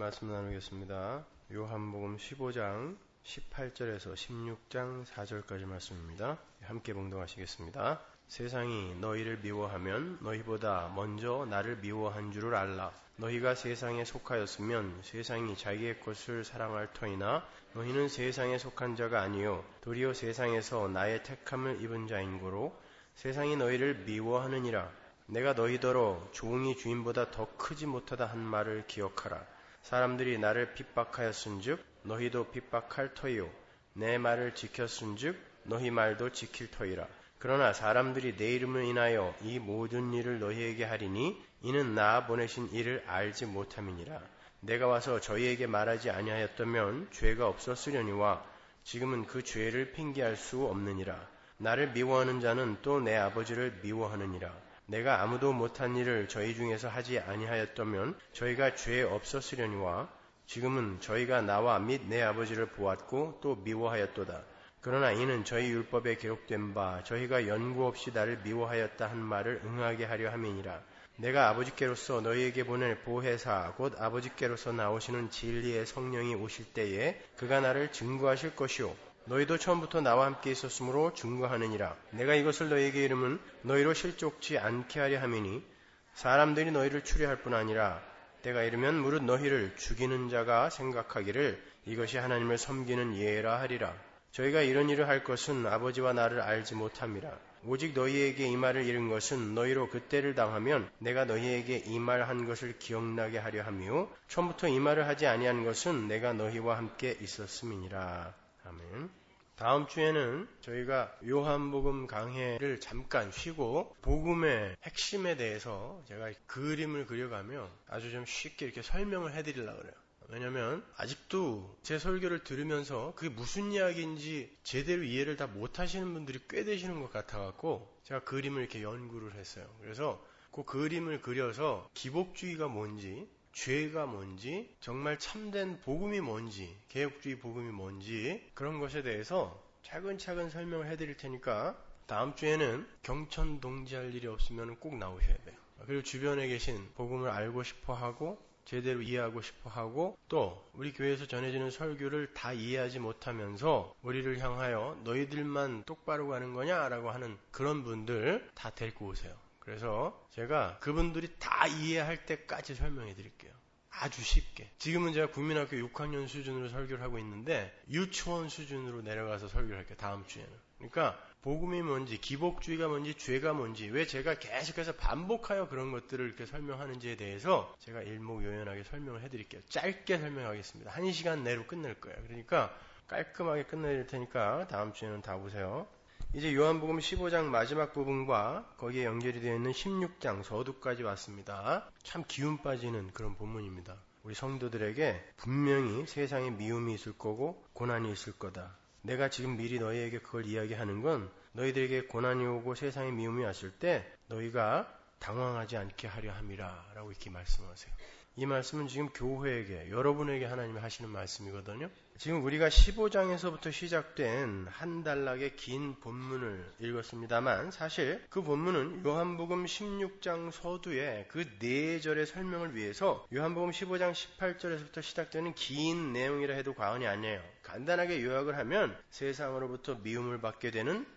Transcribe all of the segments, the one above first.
말씀 나누겠습니다. 요한복음 15장 18절에서 16장 4절까지 말씀입니다. 함께 봉독하시겠습니다. 세상이 너희를 미워하면 너희보다 먼저 나를 미워한 줄을 알라. 너희가 세상에 속하였으면 세상이 자기의 것을 사랑할 터이나 너희는 세상에 속한 자가 아니요 도리어 세상에서 나의 택함을 입은 자인고로 세상이 너희를 미워하느니라. 내가 너희더러 종이 주인보다 더 크지 못하다 한 말을 기억하라. 사람들이 나를 핍박하였은즉 너희도 핍박할 터이요 내 말을 지켰은즉 너희 말도 지킬 터이라. 그러나 사람들이 내 이름을 인하여 이 모든 일을 너희에게 하리니 이는 나 보내신 이를 알지 못함이니라. 내가 와서 저희에게 말하지 아니하였다면 죄가 없었으려니와 지금은 그 죄를 핑계할 수 없느니라. 나를 미워하는 자는 또 내 아버지를 미워하느니라. 내가 아무도 못한 일을 저희 중에서 하지 아니하였다면 저희가 죄 없었으려니와 지금은 저희가 나와 및 내 아버지를 보았고 또 미워하였도다. 그러나 이는 저희 율법에 기록된 바 저희가 연구 없이 나를 미워하였다 한 말을 응하게 하려 함이니라. 내가 아버지께로서 너희에게 보낼 보혜사 곧 아버지께로서 나오시는 진리의 성령이 오실 때에 그가 나를 증거하실 것이요 너희도 처음부터 나와 함께 있었으므로 증거하느니라. 내가 이것을 너희에게 이름은 너희로 실족지 않게 하려 함이니 사람들이 너희를 추리할 뿐 아니라 때가 이르면 무릇 너희를 죽이는 자가 생각하기를 이것이 하나님을 섬기는 예라 하리라. 저희가 이런 일을 할 것은 아버지와 나를 알지 못함이라. 오직 너희에게 이 말을 이른 것은 너희로 그때를 당하면 내가 너희에게 이 말한 것을 기억나게 하려 함이요 처음부터 이 말을 하지 아니한 것은 내가 너희와 함께 있었음이니라. 아멘. 다음 주에는 저희가 요한복음 강해를 잠깐 쉬고 복음의 핵심에 대해서 제가 그림을 그려가며 아주 좀 쉽게 이렇게 설명을 해드리려고 그래요. 왜냐면 아직도 제 설교를 들으면서 그게 무슨 이야기인지 제대로 이해를 다 못하시는 분들이 꽤 되시는 것 같아갖고 제가 그림을 이렇게 연구를 했어요. 그래서 그 그림을 그려서 기복주의가 뭔지 죄가 뭔지, 정말 참된 복음이 뭔지, 개혁주의 복음이 뭔지 그런 것에 대해서 차근차근 설명을 해드릴 테니까 다음 주에는 경천 동지할 일이 없으면 꼭 나오셔야 돼요. 그리고 주변에 계신 복음을 알고 싶어하고 제대로 이해하고 싶어하고 또 우리 교회에서 전해지는 설교를 다 이해하지 못하면서 우리를 향하여 너희들만 똑바로 가는 거냐라고 하는 그런 분들 다 데리고 오세요. 그래서 제가 그분들이 다 이해할 때까지 설명해 드릴게요. 아주 쉽게. 지금은 제가 국민학교 6학년 수준으로 설교를 하고 있는데 유치원 수준으로 내려가서 설교를 할게요. 다음 주에는. 그러니까 복음이 뭔지, 기복주의가 뭔지, 죄가 뭔지, 왜 제가 계속해서 반복하여 그런 것들을 이렇게 설명하는지에 대해서 제가 일목요연하게 설명을 해드릴게요. 짧게 설명하겠습니다. 1시간 내로 끝낼 거예요. 그러니까 깔끔하게 끝내릴 테니까 다음 주에는 다 보세요. 이제 요한복음 15장 마지막 부분과 거기에 연결이 되어 있는 16장 서두까지 왔습니다. 참 기운 빠지는 그런 본문입니다. 우리 성도들에게 분명히 세상에 미움이 있을 거고 고난이 있을 거다. 내가 지금 미리 너희에게 그걸 이야기하는 건 너희들에게 고난이 오고 세상에 미움이 왔을 때 너희가 당황하지 않게 하려 함이라 라고 이렇게 말씀하세요. 이 말씀은 지금 교회에게 여러분에게 하나님이 하시는 말씀이거든요. 지금 우리가 15장에서부터 시작된 한 단락의 긴 본문을 읽었습니다만 사실 그 본문은 요한복음 16장 서두에 그 4절의 설명을 위해서 요한복음 15장 18절에서부터 시작되는 긴 내용이라 해도 과언이 아니에요. 간단하게 요약을 하면 세상으로부터 미움을 받게 되는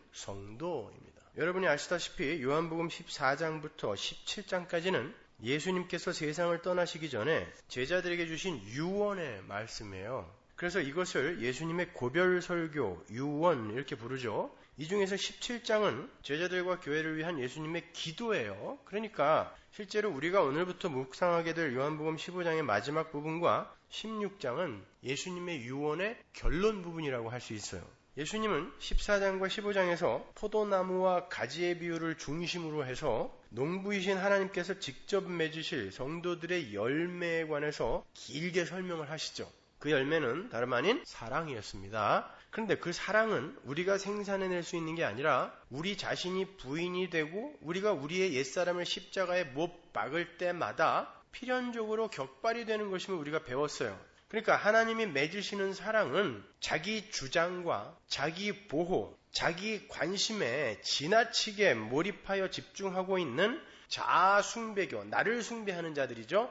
성도입니다. 여러분이 아시다시피 요한복음 14장부터 17장까지는 예수님께서 세상을 떠나시기 전에 제자들에게 주신 유언의 말씀이에요. 그래서 이것을 예수님의 고별설교, 유언 이렇게 부르죠. 이 중에서 17장은 제자들과 교회를 위한 예수님의 기도예요. 그러니까 실제로 우리가 오늘부터 묵상하게 될 요한복음 15장의 마지막 부분과 16장은 예수님의 유언의 결론 부분이라고 할 수 있어요. 예수님은 14장과 15장에서 포도나무와 가지의 비유를 중심으로 해서 농부이신 하나님께서 직접 맺으실 성도들의 열매에 관해서 길게 설명을 하시죠. 그 열매는 다름 아닌 사랑이었습니다. 그런데 그 사랑은 우리가 생산해낼 수 있는 게 아니라 우리 자신이 부인이 되고 우리가 우리의 옛사람을 십자가에 못 박을 때마다 필연적으로 격발이 되는 것임을 우리가 배웠어요. 그러니까 하나님이 맺으시는 사랑은 자기 주장과 자기 보호, 자기 관심에 지나치게 몰입하여 집중하고 있는 자아숭배교, 나를 숭배하는 자들이죠.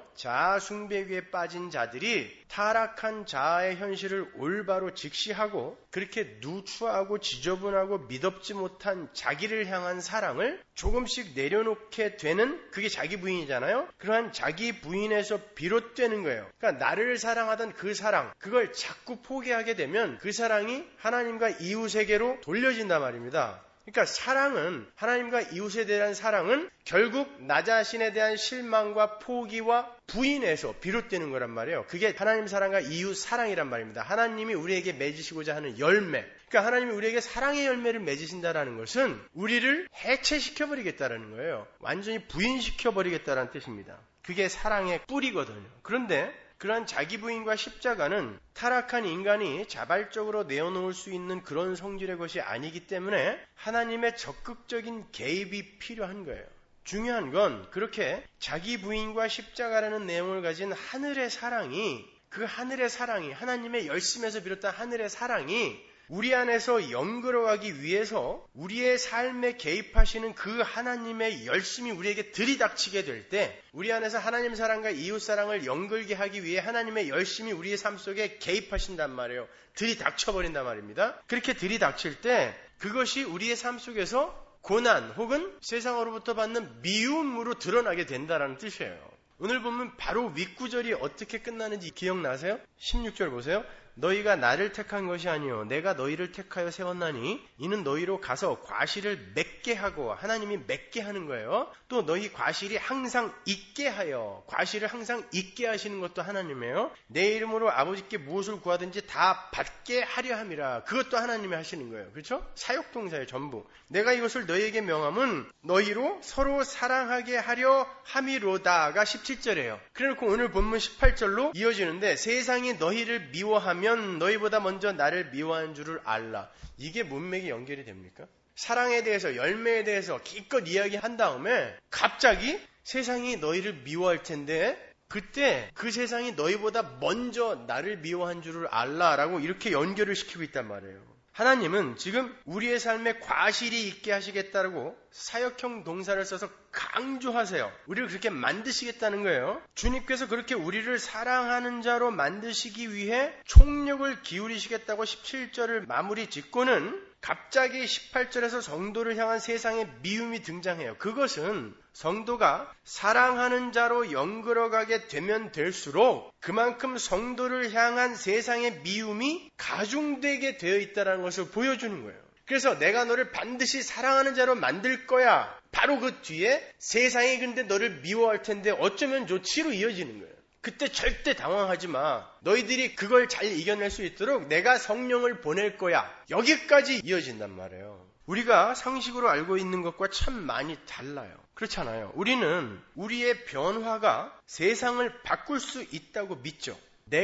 자아숭배교에 빠진 자들이 타락한 자아의 현실을 올바로 직시하고 그렇게 누추하고 지저분하고 미덥지 못한 자기를 향한 사랑을 조금씩 내려놓게 되는, 그게 자기 부인이잖아요. 그러한 자기 부인에서 비롯되는 거예요. 그러니까 나를 사랑하던 그 사랑, 그걸 자꾸 포기하게 되면 그 사랑이 하나님과 이웃에게로 돌려진단 말입니다. 그러니까 사랑은, 하나님과 이웃에 대한 사랑은 결국 나 자신에 대한 실망과 포기와 부인에서 비롯되는 거란 말이에요. 그게 하나님 사랑과 이웃 사랑이란 말입니다. 하나님이 우리에게 맺으시고자 하는 열매. 그러니까 하나님이 우리에게 사랑의 열매를 맺으신다는 것은 우리를 해체시켜버리겠다는 거예요. 완전히 부인시켜버리겠다는 뜻입니다. 그게 사랑의 뿌리거든요. 그런데 그러한 자기 부인과 십자가는 타락한 인간이 자발적으로 내어놓을 수 있는 그런 성질의 것이 아니기 때문에 하나님의 적극적인 개입이 필요한 거예요. 중요한 건 그렇게 자기 부인과 십자가라는 내용을 가진 하늘의 사랑이, 그 하늘의 사랑이, 하나님의 열심에서 비롯한 하늘의 사랑이 우리 안에서 연결하기 위해서 우리의 삶에 개입하시는 그 하나님의 열심이 우리에게 들이닥치게 될 때, 우리 안에서 하나님 사랑과 이웃 사랑을 연결게 하기 위해 하나님의 열심이 우리의 삶 속에 개입하신단 말이에요. 들이닥쳐버린단 말입니다. 그렇게 들이닥칠 때 그것이 우리의 삶 속에서 고난 혹은 세상으로부터 받는 미움으로 드러나게 된다는 뜻이에요. 오늘 보면 바로 윗구절이 어떻게 끝나는지 기억나세요? 16절 보세요. 너희가 나를 택한 것이 아니요 내가 너희를 택하여 세웠나니 이는 너희로 가서 과실을 맺게 하고, 하나님이 맺게 하는 거예요. 또 너희 과실이 항상 있게 하여, 과실을 항상 있게 하시는 것도 하나님이에요. 내 이름으로 아버지께 무엇을 구하든지 다 받게 하려 함이라. 그것도 하나님이 하시는 거예요. 그렇죠? 사역동사의 전부. 내가 이것을 너희에게 명함은 너희로 서로 사랑하게 하려 함이로다가 17절이에요. 그래놓고 오늘 본문 18절로 이어지는데, 세상이 너희를 미워하면 너희보다 먼저 나를 미워한 줄을 알라. 이게 문맥이 연결이 됩니까? 사랑에 대해서, 열매에 대해서 기껏 이야기한 다음에 갑자기 세상이 너희를 미워할 텐데 그때 그 세상이 너희보다 먼저 나를 미워한 줄을 알라라고 이렇게 연결을 시키고 있단 말이에요. 하나님은 지금 우리의 삶에 과실이 있게 하시겠다고 사역형 동사를 써서 강조하세요. 우리를 그렇게 만드시겠다는 거예요. 주님께서 그렇게 우리를 사랑하는 자로 만드시기 위해 총력을 기울이시겠다고 17절을 마무리 짓고는 갑자기 18절에서 성도를 향한 세상의 미움이 등장해요. 그것은 성도가 사랑하는 자로 연결어가게 되면 될수록 그만큼 성도를 향한 세상의 미움이 가중되게 되어 있다는 것을 보여주는 거예요. 그래서 내가 너를 반드시 사랑하는 자로 만들 거야. 바로 그 뒤에 세상이 근데 너를 미워할 텐데 어쩌면 좋지로 이어지는 거예요. 그때 절대 당황하지 마. 너희들이 그걸 잘 이겨낼 수 있도록 내가 성령을 보낼 거야. 여기까지 이어진단 말이에요. 우리가 상식으로 알고 있는 것과 참 많이 달라요. 그렇잖아요. 우리는 우리의 변화가 세상을 바꿀 수 있다고 믿죠.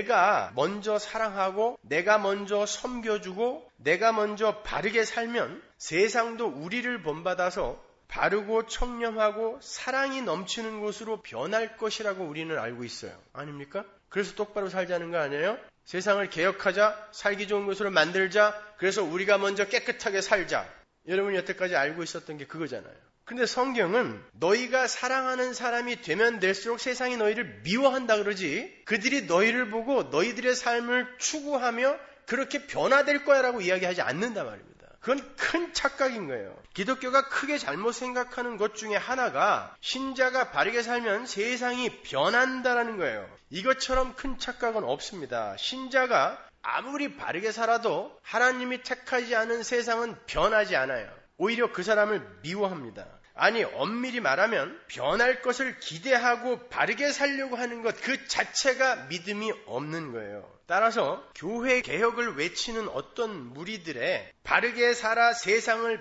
내가 먼저 사랑하고 내가 먼저 섬겨주고 내가 먼저 바르게 살면 세상도 우리를 본받아서 바르고 청렴하고 사랑이 넘치는 곳으로 변할 것이라고 우리는 알고 있어요. 아닙니까? 그래서 똑바로 살자는 거 아니에요? 세상을 개혁하자, 살기 좋은 곳으로 만들자, 그래서 우리가 먼저 깨끗하게 살자. 여러분이 여태까지 알고 있었던 게 그거잖아요. 근데 성경은 너희가 사랑하는 사람이 되면 될수록 세상이 너희를 미워한다 그러지, 그들이 너희를 보고 너희들의 삶을 추구하며 그렇게 변화될 거야 라고 이야기하지 않는단 말입니다. 그건 큰 착각인 거예요. 기독교가 크게 잘못 생각하는 것 중에 하나가 신자가 바르게 살면 세상이 변한다라는 거예요. 이것처럼 큰 착각은 없습니다. 신자가 아무리 바르게 살아도 하나님이 택하지 않은 세상은 변하지 않아요. 오히려 그 사람을 미워합니다. 아니, 엄밀히 말하면 변할 것을 기대하고 바르게 살려고 하는 것 그 자체가 믿음이 없는 거예요. 따라서 교회 개혁을 외치는 어떤 무리들의 바르게 살아 세상을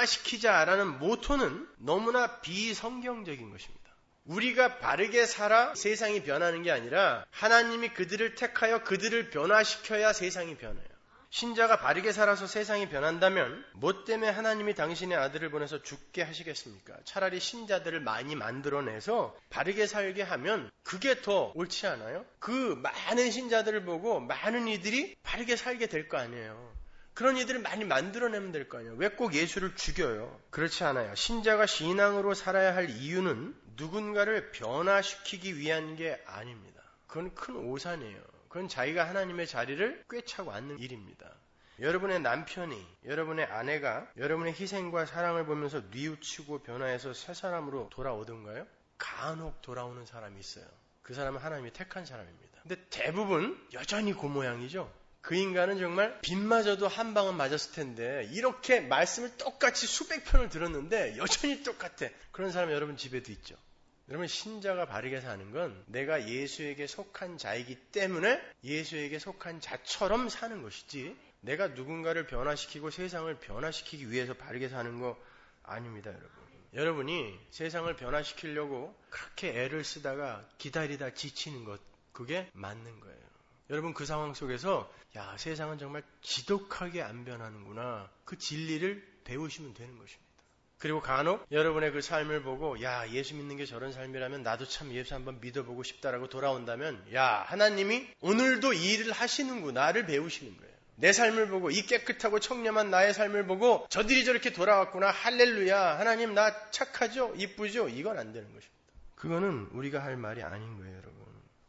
변화시키자라는 모토는 너무나 비성경적인 것입니다. 우리가 바르게 살아 세상이 변하는 게 아니라 하나님이 그들을 택하여 그들을 변화시켜야 세상이 변해요. 신자가 바르게 살아서 세상이 변한다면 뭐 때문에 하나님이 당신의 아들을 보내서 죽게 하시겠습니까? 차라리 신자들을 많이 만들어내서 바르게 살게 하면 그게 더 옳지 않아요? 그 많은 신자들을 보고 많은 이들이 바르게 살게 될 거 아니에요. 그런 이들을 많이 만들어내면 될 거 아니에요. 왜 꼭 예수를 죽여요? 그렇지 않아요. 신자가 신앙으로 살아야 할 이유는 누군가를 변화시키기 위한 게 아닙니다. 그건 큰 오산이에요. 그건 자기가 하나님의 자리를 꿰차고 앉는 일입니다. 여러분의 남편이, 여러분의 아내가 여러분의 희생과 사랑을 보면서 뉘우치고 변화해서 새 사람으로 돌아오던가요? 간혹 돌아오는 사람이 있어요. 그 사람은 하나님이 택한 사람입니다. 근데 대부분 여전히 그 모양이죠. 그 인간은 정말 빗마저도 한 방은 맞았을 텐데 이렇게 말씀을 똑같이 수백 편을 들었는데 여전히 똑같아. 그런 사람 여러분 집에도 있죠. 여러분 신자가 바르게 사는 건 내가 예수에게 속한 자이기 때문에 예수에게 속한 자처럼 사는 것이지 내가 누군가를 변화시키고 세상을 변화시키기 위해서 바르게 사는 거 아닙니다. 여러분이 세상을 변화시키려고 그렇게 애를 쓰다가 기다리다 지치는 것 그게 맞는 거예요. 여러분 그 상황 속에서 야 세상은 정말 지독하게 안 변하는구나. 그 진리를 배우시면 되는 것입니다. 그리고 간혹 여러분의 그 삶을 보고 야 예수 믿는 게 저런 삶이라면 나도 참 예수 한번 믿어보고 싶다라고 돌아온다면 야 하나님이 오늘도 이 일을 하시는구나를 배우시는 거예요. 내 삶을 보고 이 깨끗하고 청렴한 나의 삶을 보고 저들이 저렇게 돌아왔구나 할렐루야 하나님 나 착하죠 이쁘죠 이건 안 되는 것입니다. 그거는 우리가 할 말이 아닌 거예요. 여러분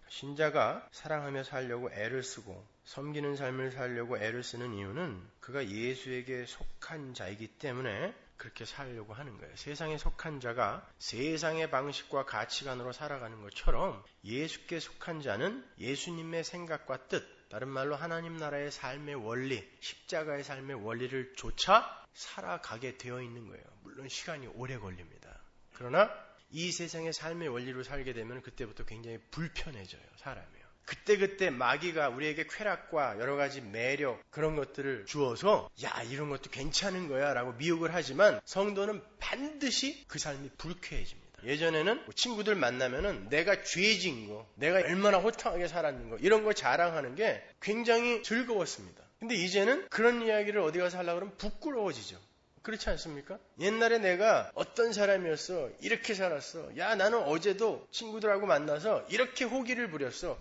신자가 사랑하며 살려고 애를 쓰고 섬기는 삶을 살려고 애를 쓰는 이유는 그가 예수에게 속한 자이기 때문에 그렇게 살려고 하는 거예요. 세상에 속한 자가 세상의 방식과 가치관으로 살아가는 것처럼 예수께 속한 자는 예수님의 생각과 뜻, 다른 말로 하나님 나라의 삶의 원리, 십자가의 삶의 원리를 조차 살아가게 되어 있는 거예요. 물론 시간이 오래 걸립니다. 그러나 이 세상의 삶의 원리로 살게 되면 그때부터 굉장히 불편해져요. 사람이요. 그때 마귀가 우리에게 쾌락과 여러 가지 매력 그런 것들을 주어서 야 이런 것도 괜찮은 거야 라고 미혹을 하지만 성도는 반드시 그 삶이 불쾌해집니다. 예전에는 친구들 만나면은 내가 죄진 거, 내가 얼마나 호탕하게 살았는 거 이런 거 자랑하는 게 굉장히 즐거웠습니다. 근데 이제는 그런 이야기를 어디 가서 하려고 그러면 부끄러워지죠. 그렇지 않습니까? 옛날에 내가 어떤 사람이었어, 이렇게 살았어, 야 나는 어제도 친구들하고 만나서 이렇게 호기를 부렸어,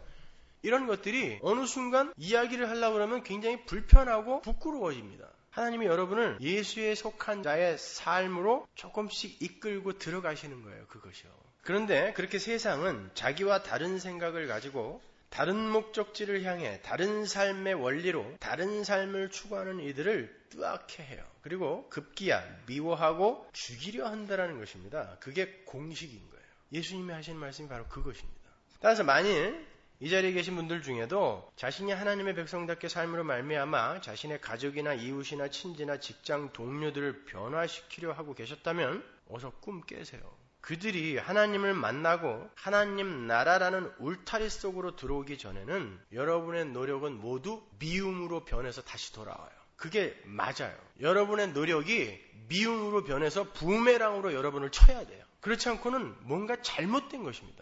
이런 것들이 어느 순간 이야기를 하려고 그러면 굉장히 불편하고 부끄러워집니다. 하나님이 여러분을 예수에 속한 자의 삶으로 조금씩 이끌고 들어가시는 거예요. 그것이요. 그런데 그렇게 세상은 자기와 다른 생각을 가지고 다른 목적지를 향해 다른 삶의 원리로 다른 삶을 추구하는 이들을 뜨악해 해요. 그리고 급기야 미워하고 죽이려 한다는 것입니다. 그게 공식인 거예요. 예수님이 하시는 말씀이 바로 그것입니다. 따라서 만일 이 자리에 계신 분들 중에도 자신이 하나님의 백성답게 삶으로 말미암아 자신의 가족이나 이웃이나 친지나 직장 동료들을 변화시키려 하고 계셨다면 어서 꿈 깨세요. 그들이 하나님을 만나고 하나님 나라라는 울타리 속으로 들어오기 전에는 여러분의 노력은 모두 미움으로 변해서 다시 돌아와요. 그게 맞아요. 여러분의 노력이 미움으로 변해서 부메랑으로 여러분을 쳐야 돼요. 그렇지 않고는 뭔가 잘못된 것입니다.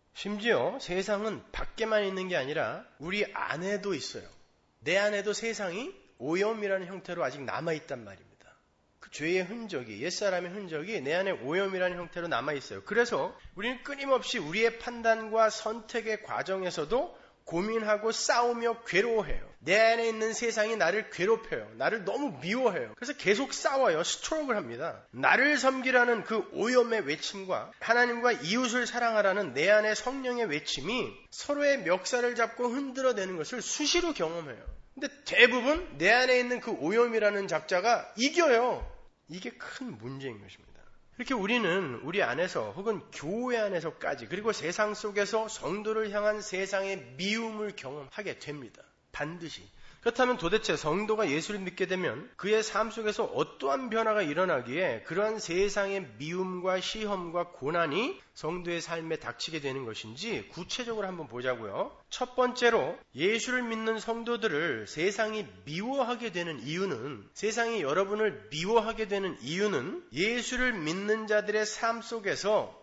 심지어 세상은 밖에만 있는 게 아니라 우리 안에도 있어요. 내 안에도 세상이 오염이라는 형태로 아직 남아있단 말입니다. 그 죄의 흔적이, 옛사람의 흔적이 내 안에 오염이라는 형태로 남아있어요. 그래서 우리는 끊임없이 우리의 판단과 선택의 과정에서도 고민하고 싸우며 괴로워해요. 내 안에 있는 세상이 나를 괴롭혀요. 나를 너무 미워해요. 그래서 계속 싸워요. 스트로크를 합니다. 나를 섬기라는 그 오염의 외침과 하나님과 이웃을 사랑하라는 내 안의 성령의 외침이 서로의 멱살을 잡고 흔들어내는 것을 수시로 경험해요. 근데 대부분 내 안에 있는 그 오염이라는 잡자가 이겨요. 이게 큰 문제인 것입니다. 이렇게 우리는 우리 안에서 혹은 교회 안에서까지 그리고 세상 속에서 성도를 향한 세상의 미움을 경험하게 됩니다. 반드시. 그렇다면 도대체 성도가 예수를 믿게 되면 그의 삶 속에서 어떠한 변화가 일어나기에 그러한 세상의 미움과 시험과 고난이 성도의 삶에 닥치게 되는 것인지 구체적으로 한번 보자고요. 첫 번째로 예수를 믿는 성도들을 세상이 미워하게 되는 이유는 세상이 여러분을 미워하게 되는 이유는 예수를 믿는 자들의 삶 속에서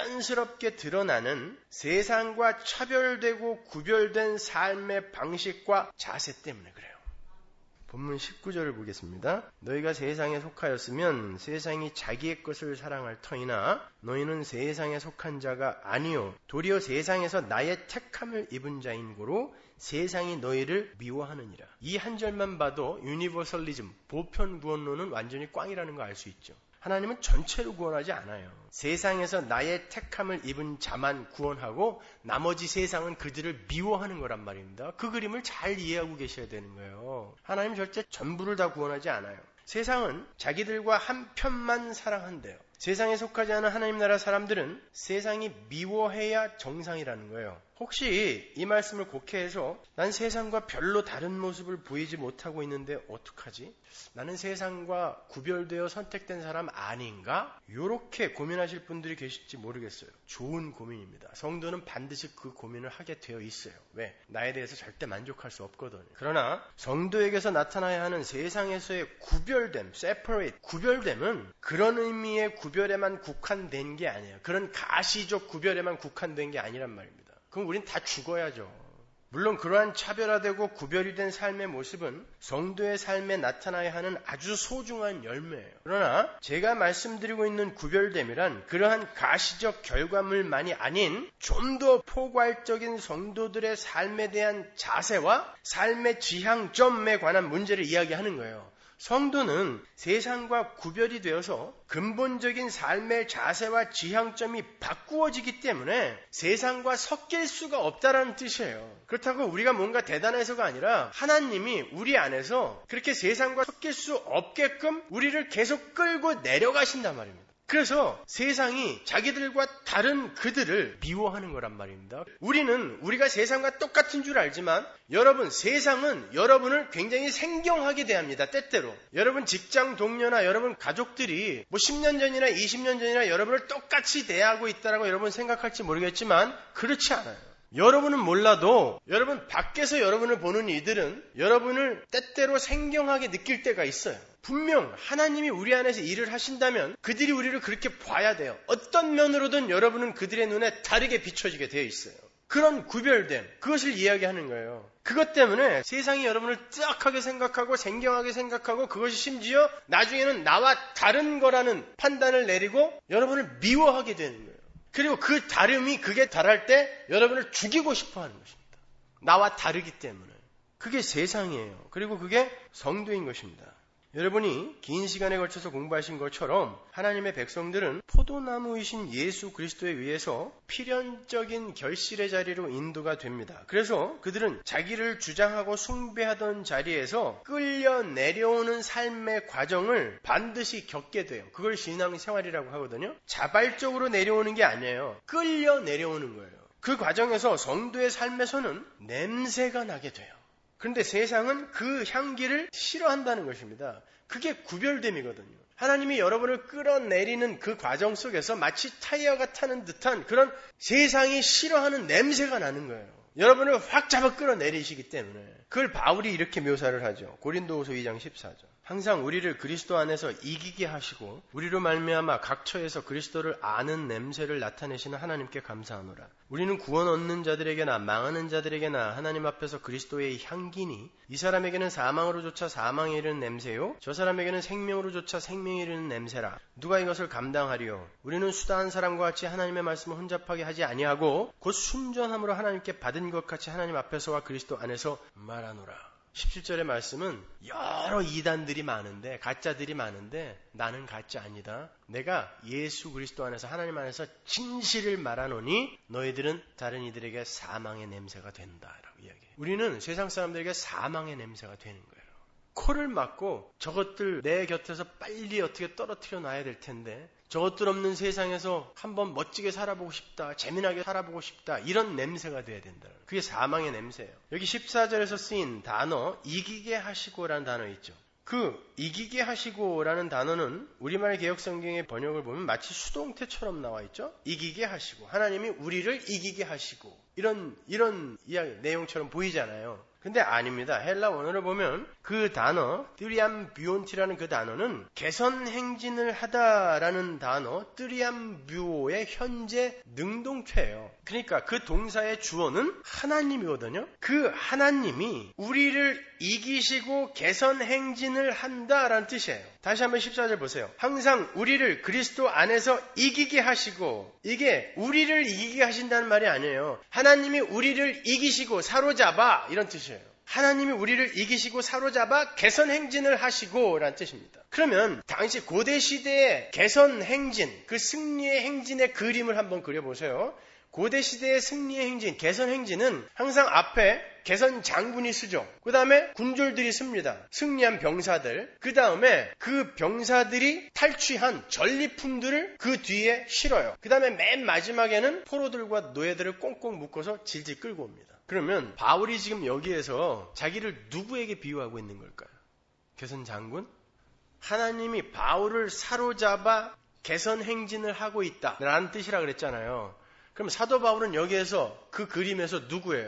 자연스럽게 드러나는 세상과 차별되고 구별된 삶의 방식과 자세 때문에 그래요. 본문 19절을 보겠습니다. 너희가 세상에 속하였으면 세상이 자기의 것을 사랑할 터이나 너희는 세상에 속한 자가 아니요 도리어 세상에서 나의 택함을 입은 자인 고로 세상이 너희를 미워하느니라. 이 한 절만 봐도 유니버설리즘, 보편 구원론은 완전히 꽝이라는 거 알 수 있죠. 하나님은 전체로 구원하지 않아요. 세상에서 나의 택함을 입은 자만 구원하고 나머지 세상은 그들을 미워하는 거란 말입니다. 그 그림을 잘 이해하고 계셔야 되는 거예요. 하나님 절대 전부를 다 구원하지 않아요. 세상은 자기들과 한 편만 사랑한대요. 세상에 속하지 않은 하나님 나라 사람들은 세상이 미워해야 정상이라는 거예요. 혹시 이 말씀을 곡해해서 난 세상과 별로 다른 모습을 보이지 못하고 있는데 어떡하지? 나는 세상과 구별되어 선택된 사람 아닌가? 이렇게 고민하실 분들이 계실지 모르겠어요. 좋은 고민입니다. 성도는 반드시 그 고민을 하게 되어 있어요. 왜? 나에 대해서 절대 만족할 수 없거든요. 그러나 성도에게서 나타나야 하는 세상에서의 구별됨, separate, 구별됨은 그런 의미의 구별에만 국한된 게 아니에요. 그런 가시적 구별에만 국한된 게 아니란 말입니다. 그럼 우린 다 죽어야죠. 물론 그러한 차별화되고 구별이 된 삶의 모습은 성도의 삶에 나타나야 하는 아주 소중한 열매예요. 그러나 제가 말씀드리고 있는 구별됨이란 그러한 가시적 결과물만이 아닌 좀 더 포괄적인 성도들의 삶에 대한 자세와 삶의 지향점에 관한 문제를 이야기하는 거예요. 성도는 세상과 구별이 되어서 근본적인 삶의 자세와 지향점이 바꾸어지기 때문에 세상과 섞일 수가 없다라는 뜻이에요. 그렇다고 우리가 뭔가 대단해서가 아니라 하나님이 우리 안에서 그렇게 세상과 섞일 수 없게끔 우리를 계속 끌고 내려가신단 말입니다. 그래서 세상이 자기들과 다른 그들을 미워하는 거란 말입니다. 우리가 세상과 똑같은 줄 알지만 여러분, 세상은 여러분을 굉장히 생경하게 대합니다. 때때로. 여러분 직장 동료나 여러분 가족들이 10년 전이나 20년 전이나 여러분을 똑같이 대하고 있다고 여러분 생각할지 모르겠지만 그렇지 않아요. 여러분은 몰라도 여러분 밖에서 여러분을 보는 이들은 여러분을 때때로 생경하게 느낄 때가 있어요. 분명 하나님이 우리 안에서 일을 하신다면 그들이 우리를 그렇게 봐야 돼요. 어떤 면으로든 여러분은 그들의 눈에 다르게 비춰지게 되어 있어요. 그런 구별됨, 그것을 이야기하는 거예요. 그것 때문에 세상이 여러분을 뜨악하게 생각하고 생경하게 생각하고 그것이 심지어 나중에는 나와 다른 거라는 판단을 내리고 여러분을 미워하게 되는 거예요. 그리고 그 다름이 극에 달할 때 여러분을 죽이고 싶어 하는 것입니다. 나와 다르기 때문에. 그게 세상이에요. 그리고 그게 성도인 것입니다. 여러분이 긴 시간에 걸쳐서 공부하신 것처럼 하나님의 백성들은 포도나무이신 예수 그리스도에 의해서 필연적인 결실의 자리로 인도가 됩니다. 그래서 그들은 자기를 주장하고 숭배하던 자리에서 끌려 내려오는 삶의 과정을 반드시 겪게 돼요. 그걸 신앙생활이라고 하거든요. 자발적으로 내려오는 게 아니에요. 끌려 내려오는 거예요. 그 과정에서 성도의 삶에서는 냄새가 나게 돼요. 그런데 세상은 그 향기를 싫어한다는 것입니다. 그게 구별됨이거든요. 하나님이 여러분을 끌어내리는 그 과정 속에서 마치 타이어가 타는 듯한 그런 세상이 싫어하는 냄새가 나는 거예요. 여러분을 확 잡아 끌어내리시기 때문에. 그걸 바울이 이렇게 묘사를 하죠. 고린도후서 2장 14절. 항상 우리를 그리스도 안에서 이기게 하시고 우리로 말미암아 각처에서 그리스도를 아는 냄새를 나타내시는 하나님께 감사하노라. 우리는 구원 얻는 자들에게나 망하는 자들에게나 하나님 앞에서 그리스도의 향기니 이 사람에게는 사망으로조차 사망에 이르는 냄새요 저 사람에게는 생명으로조차 생명에 이르는 냄새라. 누가 이것을 감당하리요? 우리는 수다한 사람과 같이 하나님의 말씀을 혼잡하게 하지 아니하고 곧 순전함으로 하나님께 받은 것 같이 하나님 앞에서와 그리스도 안에서 말하노라. 17절의 말씀은 여러 이단들이 많은데 가짜들이 많은데 나는 가짜 아니다. 내가 예수 그리스도 안에서 하나님 안에서 진실을 말하노니 너희들은 다른 이들에게 사망의 냄새가 된다라고 이야기해요. 우리는 세상 사람들에게 사망의 냄새가 되는 거예요. 코를 막고 저것들 내 곁에서 빨리 어떻게 떨어뜨려 놔야 될 텐데 저것들 없는 세상에서 한번 멋지게 살아보고 싶다, 재미나게 살아보고 싶다, 이런 냄새가 돼야 된다. 그게 사망의 냄새예요. 여기 14절에서 쓰인 단어 이기게 하시고라는 단어 있죠. 그 이기게 하시고라는 단어는 우리말 개역성경의 번역을 보면 마치 수동태처럼 나와 있죠. 이기게 하시고 하나님이 우리를 이기게 하시고 이런 이야기, 내용처럼 보이잖아요. 근데 아닙니다. 헬라 원어를 보면 그 단어, 뜨리암뷰온티라는 그 단어는 개선 행진을 하다라는 단어, 뜨리암뷰오의 현재 능동태예요. 그러니까 그 동사의 주어는 하나님이거든요. 그 하나님이 우리를 이기시고 개선 행진을 한다라는 뜻이에요. 다시 한번 14절 보세요. 항상 우리를 그리스도 안에서 이기게 하시고, 이게 우리를 이기게 하신다는 말이 아니에요. 하나님이 우리를 이기시고 사로잡아, 이런 뜻이에요. 하나님이 우리를 이기시고 사로잡아 개선 행진을 하시고 라는 뜻입니다. 그러면 당시 고대 시대의 개선 행진, 그 승리의 행진의 그림을 한번 그려보세요. 고대 시대의 승리의 행진, 개선 행진은 항상 앞에 개선 장군이 쓰죠. 그 다음에 군졸들이 씁니다. 승리한 병사들. 그 다음에 그 병사들이 탈취한 전리품들을 그 뒤에 실어요. 그 다음에 맨 마지막에는 포로들과 노예들을 꽁꽁 묶어서 질질 끌고 옵니다. 그러면 바울이 지금 여기에서 자기를 누구에게 비유하고 있는 걸까요? 개선 장군? 하나님이 바울을 사로잡아 개선 행진을 하고 있다라는 뜻이라 그랬잖아요. 그럼 사도 바울은 여기에서 그 그림에서 누구예요?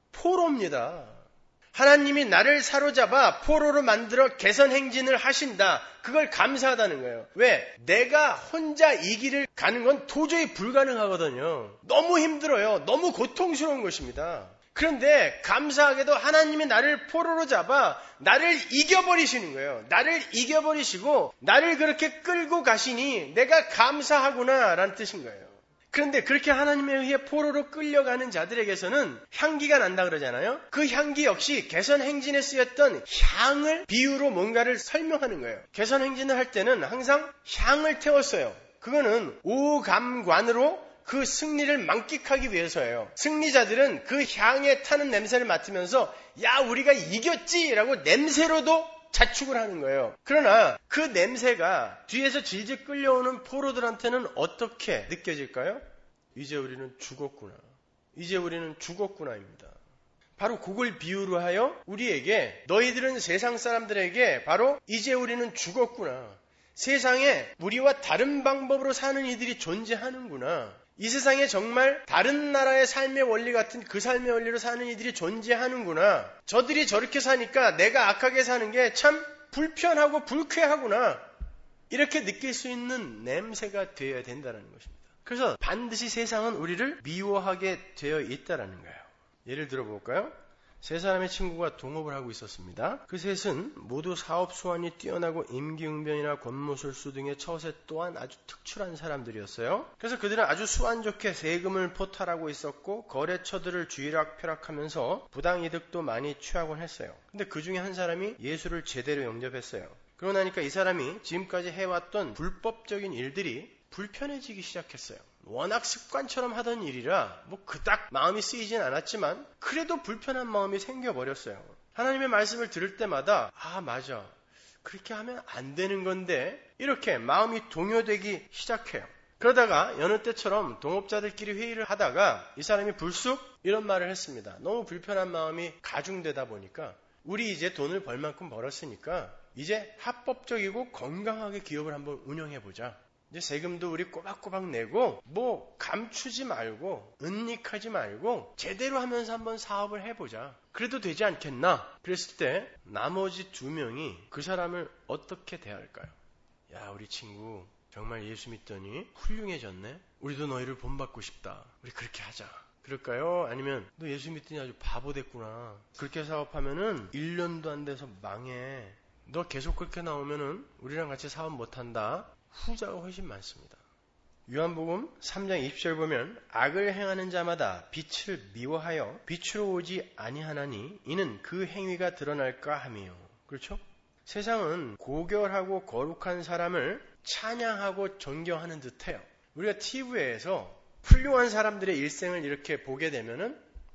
포로입니다. 하나님이 나를 사로잡아 포로로 만들어 개선 행진을 하신다. 그걸 감사하다는 거예요. 왜? 내가 혼자 이 길을 가는 건 도저히 불가능하거든요. 너무 힘들어요. 너무 고통스러운 것입니다. 그런데 감사하게도 하나님이 나를 포로로 잡아 나를 이겨버리시는 거예요. 나를 이겨버리시고 나를 그렇게 끌고 가시니 내가 감사하구나 라는 뜻인 거예요. 그런데 그렇게 하나님에 의해 포로로 끌려가는 자들에게서는 향기가 난다 그러잖아요. 그 향기 역시 개선 행진에 쓰였던 향을 비유로 뭔가를 설명하는 거예요. 개선 행진을 할 때는 항상 향을 태웠어요. 그거는 오감관으로 그 승리를 만끽하기 위해서예요. 승리자들은 그 향에 타는 냄새를 맡으면서 야 우리가 이겼지 라고 냄새로도 자축을 하는 거예요. 그러나 그 냄새가 뒤에서 질질 끌려오는 포로들한테는 어떻게 느껴질까요? 이제 우리는 죽었구나. 이제 우리는 죽었구나입니다. 바로 그걸 비유로 하여 우리에게 너희들은 세상 사람들에게 바로 이제 우리는 죽었구나. 세상에 우리와 다른 방법으로 사는 이들이 존재하는구나. 이 세상에 정말 다른 나라의 삶의 원리 같은 그 삶의 원리로 사는 이들이 존재하는구나. 저들이 저렇게 사니까 내가 악하게 사는 게 참 불편하고 불쾌하구나. 이렇게 느낄 수 있는 냄새가 되어야 된다는 것입니다. 그래서 반드시 세상은 우리를 미워하게 되어 있다는 거예요. 예를 들어볼까요? 세 사람의 친구가 동업을 하고 있었습니다. 그 셋은 모두 사업 수완이 뛰어나고 임기응변이나 권모술수 등의 처세 또한 아주 특출한 사람들이었어요. 그래서 그들은 아주 수완 좋게 세금을 포탈하고 있었고 거래처들을 쥐락펴락하면서 부당이득도 많이 취하곤 했어요. 근데 그 중에 한 사람이 예수를 제대로 영접했어요. 그러고 나니까 이 사람이 지금까지 해왔던 불법적인 일들이 불편해지기 시작했어요. 워낙 습관처럼 하던 일이라 그닥 마음이 쓰이진 않았지만 그래도 불편한 마음이 생겨버렸어요. 하나님의 말씀을 들을 때마다 맞아. 그렇게 하면 안 되는 건데 이렇게 마음이 동요되기 시작해요. 그러다가 여느 때처럼 동업자들끼리 회의를 하다가 이 사람이 불쑥 이런 말을 했습니다. 너무 불편한 마음이 가중되다 보니까 우리 이제 돈을 벌 만큼 벌었으니까 이제 합법적이고 건강하게 기업을 한번 운영해보자. 이제 세금도 우리 꼬박꼬박 내고 감추지 말고 은닉하지 말고 제대로 하면서 한번 사업을 해보자. 그래도 되지 않겠나? 그랬을 때 나머지 두 명이 그 사람을 어떻게 대할까요? 야 우리 친구 정말 예수 믿더니 훌륭해졌네. 우리도 너희를 본받고 싶다. 우리 그렇게 하자. 그럴까요? 아니면 너 예수 믿더니 아주 바보 됐구나. 그렇게 사업하면은 1년도 안 돼서 망해. 너 계속 그렇게 나오면은 우리랑 같이 사업 못한다. 후자가 훨씬 많습니다. 요한복음 3장 20절 보면 악을 행하는 자마다 빛을 미워하여 빛으로 오지 아니하나니 이는 그 행위가 드러날까 함이요. 그렇죠? 세상은 고결하고 거룩한 사람을 찬양하고 존경하는 듯해요. 우리가 TV에서 훌륭한 사람들의 일생을 이렇게 보게 되면은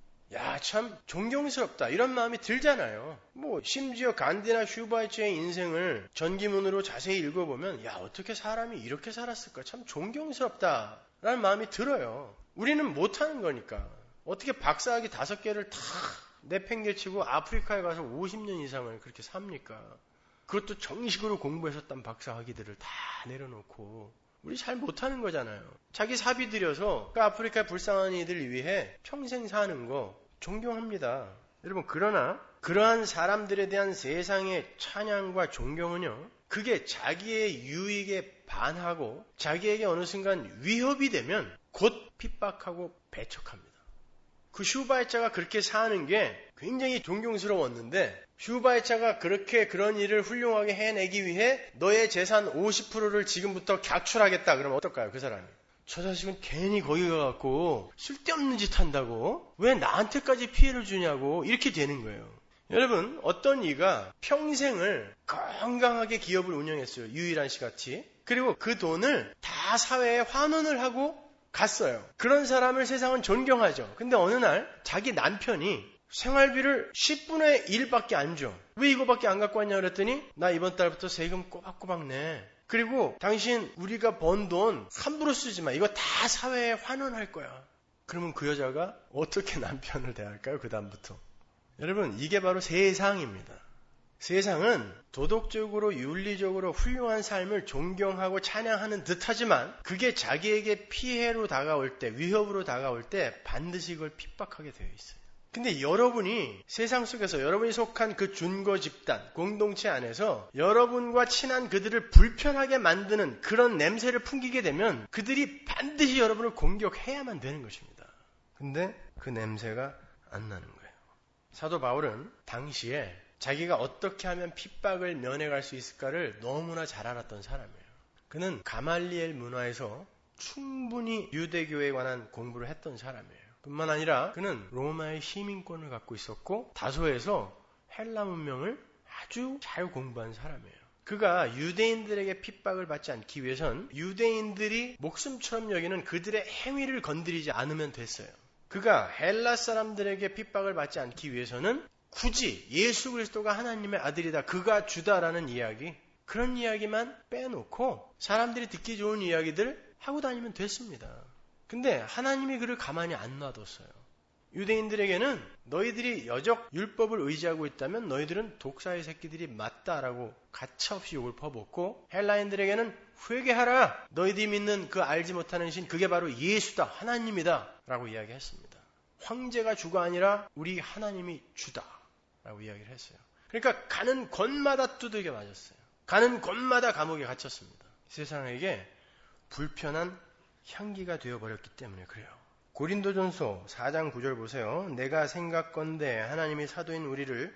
참 존경스럽다 이런 마음이 들잖아요. 심지어 간디나 슈바이처의 인생을 전기문으로 자세히 읽어보면 어떻게 사람이 이렇게 살았을까 참 존경스럽다 라는 마음이 들어요. 우리는 못하는 거니까 어떻게 박사학위 5개를 다 내팽개치고 아프리카에 가서 50년 이상을 그렇게 삽니까? 그것도 정식으로 공부해서 딴 박사학위들을 다 내려놓고 우리 잘 못하는 거잖아요. 자기 사비 들여서 그 아프리카 불쌍한 이들 위해 평생 사는 거 존경합니다. 여러분, 그러나 그러한 사람들에 대한 세상의 찬양과 존경은요, 그게 자기의 유익에 반하고 자기에게 어느 순간 위협이 되면 곧 핍박하고 배척합니다. 그 슈바이처가 그렇게 사는 게 굉장히 존경스러웠는데, 슈바이처가 그렇게 그런 일을 훌륭하게 해내기 위해 너의 재산 50%를 지금부터 각출하겠다 그러면 어떨까요? 그 사람이. 저 자식은 괜히 거기 가갖고 쓸데없는 짓 한다고 왜 나한테까지 피해를 주냐고 이렇게 되는 거예요. 여러분, 어떤 이가 평생을 건강하게 기업을 운영했어요. 유일한 씨 같이. 그리고 그 돈을 다 사회에 환원을 하고 갔어요. 그런 사람을 세상은 존경하죠. 근데 어느 날 자기 남편이 생활비를 10분의 1밖에 안 줘. 왜 이거밖에 안 갖고 왔냐 그랬더니 나 이번 달부터 세금 꼬박꼬박 내. 그리고 당신 우리가 번 돈 함부로 쓰지 마. 이거 다 사회에 환원할 거야. 그러면 그 여자가 어떻게 남편을 대할까요? 그 다음부터. 여러분, 이게 바로 세상입니다. 세상은 도덕적으로 윤리적으로 훌륭한 삶을 존경하고 찬양하는 듯하지만 그게 자기에게 피해로 다가올 때, 위협으로 다가올 때 반드시 그걸 핍박하게 되어 있어요. 근데 여러분이 세상 속에서 여러분이 속한 그 준거 집단, 공동체 안에서 여러분과 친한 그들을 불편하게 만드는 그런 냄새를 풍기게 되면 그들이 반드시 여러분을 공격해야만 되는 것입니다. 근데 그 냄새가 안 나는 거예요. 사도 바울은 당시에 자기가 어떻게 하면 핍박을 면해갈 수 있을까를 너무나 잘 알았던 사람이에요. 그는 가말리엘 문화에서 충분히 유대교에 관한 공부를 했던 사람이에요. 뿐만 아니라 그는 로마의 시민권을 갖고 있었고 다소에서 헬라 문명을 아주 잘 공부한 사람이에요. 그가 유대인들에게 핍박을 받지 않기 위해선 유대인들이 목숨처럼 여기는 그들의 행위를 건드리지 않으면 됐어요. 그가 헬라 사람들에게 핍박을 받지 않기 위해서는 굳이 예수 그리스도가 하나님의 아들이다, 그가 주다라는 이야기, 그런 이야기만 빼놓고 사람들이 듣기 좋은 이야기들 하고 다니면 됐습니다. 근데 하나님이 그를 가만히 안 놔뒀어요. 유대인들에게는 너희들이 여적 율법을 의지하고 있다면 너희들은 독사의 새끼들이 맞다라고 가차없이 욕을 퍼붓고, 헬라인들에게는 회개하라, 너희들이 믿는 그 알지 못하는 신, 그게 바로 예수다, 하나님이다 라고 이야기했습니다. 황제가 주가 아니라 우리 하나님이 주다 라고 이야기를 했어요. 그러니까 가는 곳마다 두들겨 맞았어요. 가는 곳마다 감옥에 갇혔습니다. 세상에게 불편한 향기가 되어버렸기 때문에 그래요. 고린도전서 4장 9절 보세요. 내가 생각건대 하나님이 사도인 우리를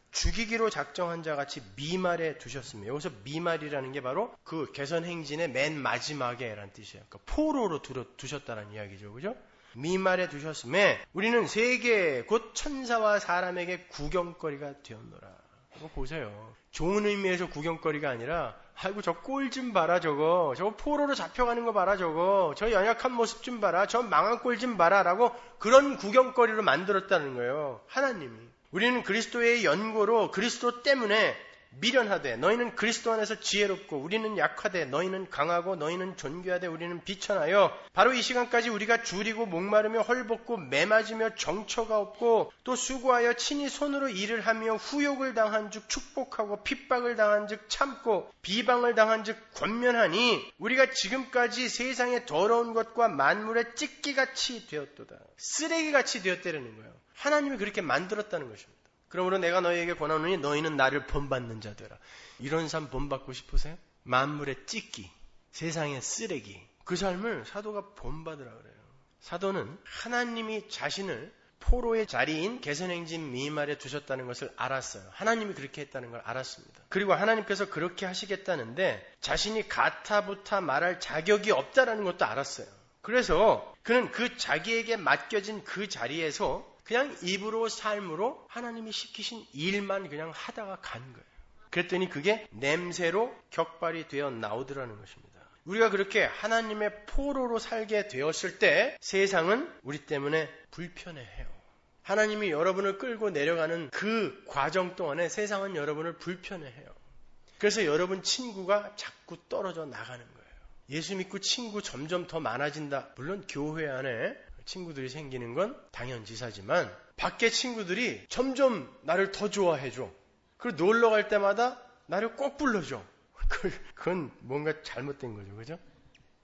죽이기로 작정한 자 같이 미말에 두셨습니다. 여기서 미말이라는 게 바로 그 개선행진의 맨 마지막에 라는 뜻이에요. 그러니까 포로로 두셨다는 이야기죠. 그죠? 미말에 두셨음에 우리는 세계 곧 천사와 사람에게 구경거리가 되었노라. 이거 보세요. 좋은 의미에서 구경거리가 아니라 아이고 저 꼴 좀 봐라, 저거 포로로 잡혀가는 거 봐라, 저 연약한 모습 좀 봐라, 저 망한 꼴 좀 봐라 라고 그런 구경거리로 만들었다는 거예요. 하나님이. 우리는 그리스도의 연고로 그리스도 때문에 미련하되 너희는 그리스도 안에서 지혜롭고 우리는 약하되 너희는 강하고 너희는 존귀하되 우리는 비천하여 바로 이 시간까지 우리가 줄이고 목마르며 헐벗고 매맞으며 정처가 없고 또 수고하여 친히 손으로 일을 하며 후욕을 당한 즉 축복하고 핍박을 당한 즉 참고 비방을 당한 즉 권면하니 우리가 지금까지 세상의 더러운 것과 만물의 찢기같이 되었도다. 쓰레기같이 되었다는 거예요. 하나님이 그렇게 만들었다는 것입니다. 그러므로 내가 너희에게 권하노니 너희는 나를 본받는 자 되라. 이런 삶 본받고 싶으세요? 만물의 찢기, 세상의 쓰레기, 그 삶을 사도가 본받으라 그래요. 사도는 하나님이 자신을 포로의 자리인 개선행진 미말에 두셨다는 것을 알았어요. 하나님이 그렇게 했다는 걸 알았습니다. 그리고 하나님께서 그렇게 하시겠다는데 자신이 가타부타 말할 자격이 없다는 것도 알았어요. 그래서 그는 그 자기에게 맡겨진 그 자리에서 그냥 입으로 삶으로 하나님이 시키신 일만 그냥 하다가 간 거예요. 그랬더니 그게 냄새로 격발이 되어 나오더라는 것입니다. 우리가 그렇게 하나님의 포로로 살게 되었을 때 세상은 우리 때문에 불편해해요. 하나님이 여러분을 끌고 내려가는 그 과정 동안에 세상은 여러분을 불편해해요. 그래서 여러분 친구가 자꾸 떨어져 나가는 거예요. 예수 믿고 친구 점점 더 많아진다. 물론 교회 안에 친구들이 생기는 건 당연지사지만 밖에 친구들이 점점 나를 더 좋아해줘. 그리고 놀러 갈 때마다 나를 꼭 불러줘. 그건 뭔가 잘못된 거죠. 그죠?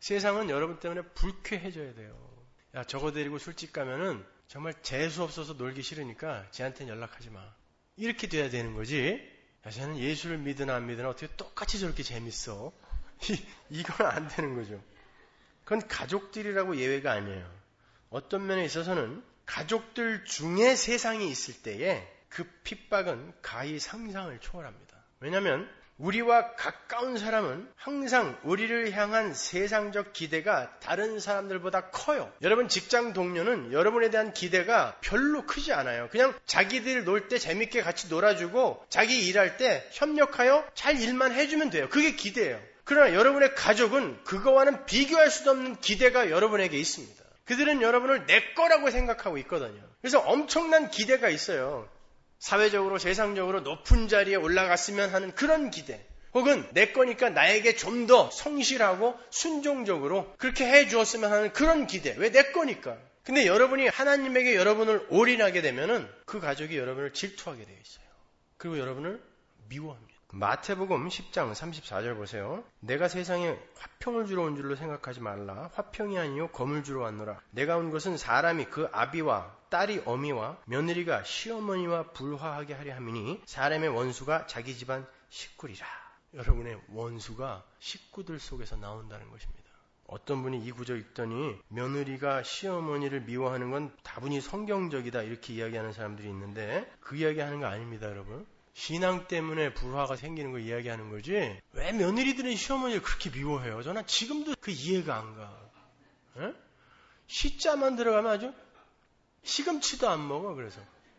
세상은 여러분 때문에 불쾌해져야 돼요. 야, 저거 데리고 술집 가면은 정말 재수 없어서 놀기 싫으니까 쟤한테는 연락하지 마. 이렇게 돼야 되는 거지. 야, 쟤는 예수를 믿으나 안 믿으나 어떻게 똑같이 저렇게 재밌어. 이건 안 되는 거죠. 그건 가족들이라고 예외가 아니에요. 어떤 면에 있어서는 가족들 중에 세상이 있을 때에 그 핍박은 가히 상상을 초월합니다. 왜냐하면 우리와 가까운 사람은 항상 우리를 향한 세상적 기대가 다른 사람들보다 커요. 여러분 직장 동료는 여러분에 대한 기대가 별로 크지 않아요. 그냥 자기들 놀 때 재밌게 같이 놀아주고 자기 일할 때 협력하여 잘 일만 해주면 돼요. 그게 기대예요. 그러나 여러분의 가족은 그거와는 비교할 수도 없는 기대가 여러분에게 있습니다. 그들은 여러분을 내 거라고 생각하고 있거든요. 그래서 엄청난 기대가 있어요. 사회적으로 세상적으로 높은 자리에 올라갔으면 하는 그런 기대, 혹은 내 거니까 나에게 좀 더 성실하고 순종적으로 그렇게 해주었으면 하는 그런 기대. 왜 내 거니까. 근데 여러분이 하나님에게 여러분을 올인하게 되면은 그 가족이 여러분을 질투하게 되어 있어요. 그리고 여러분을 미워합니다. 마태복음 10장 34절 보세요. 내가 세상에 화평을 주러 온 줄로 생각하지 말라. 화평이 아니요 검을 주러 왔노라. 내가 온 것은 사람이 그 아비와 딸이 어미와 며느리가 시어머니와 불화하게 하려 함이니 사람의 원수가 자기 집안 식구리라. 여러분의 원수가 식구들 속에서 나온다는 것입니다. 어떤 분이 이 구절 읽더니 며느리가 시어머니를 미워하는 건 다분히 성경적이다 이렇게 이야기하는 사람들이 있는데 그 이야기하는 거 아닙니다, 여러분. 신앙 때문에 불화가 생기는 걸 이야기하는 거지 왜 며느리들은 시어머니를 그렇게 미워해요? 저는 지금도 그 이해가 안 가. 에? 시자만 들어가면 아주 시금치도 안 먹어. 그래서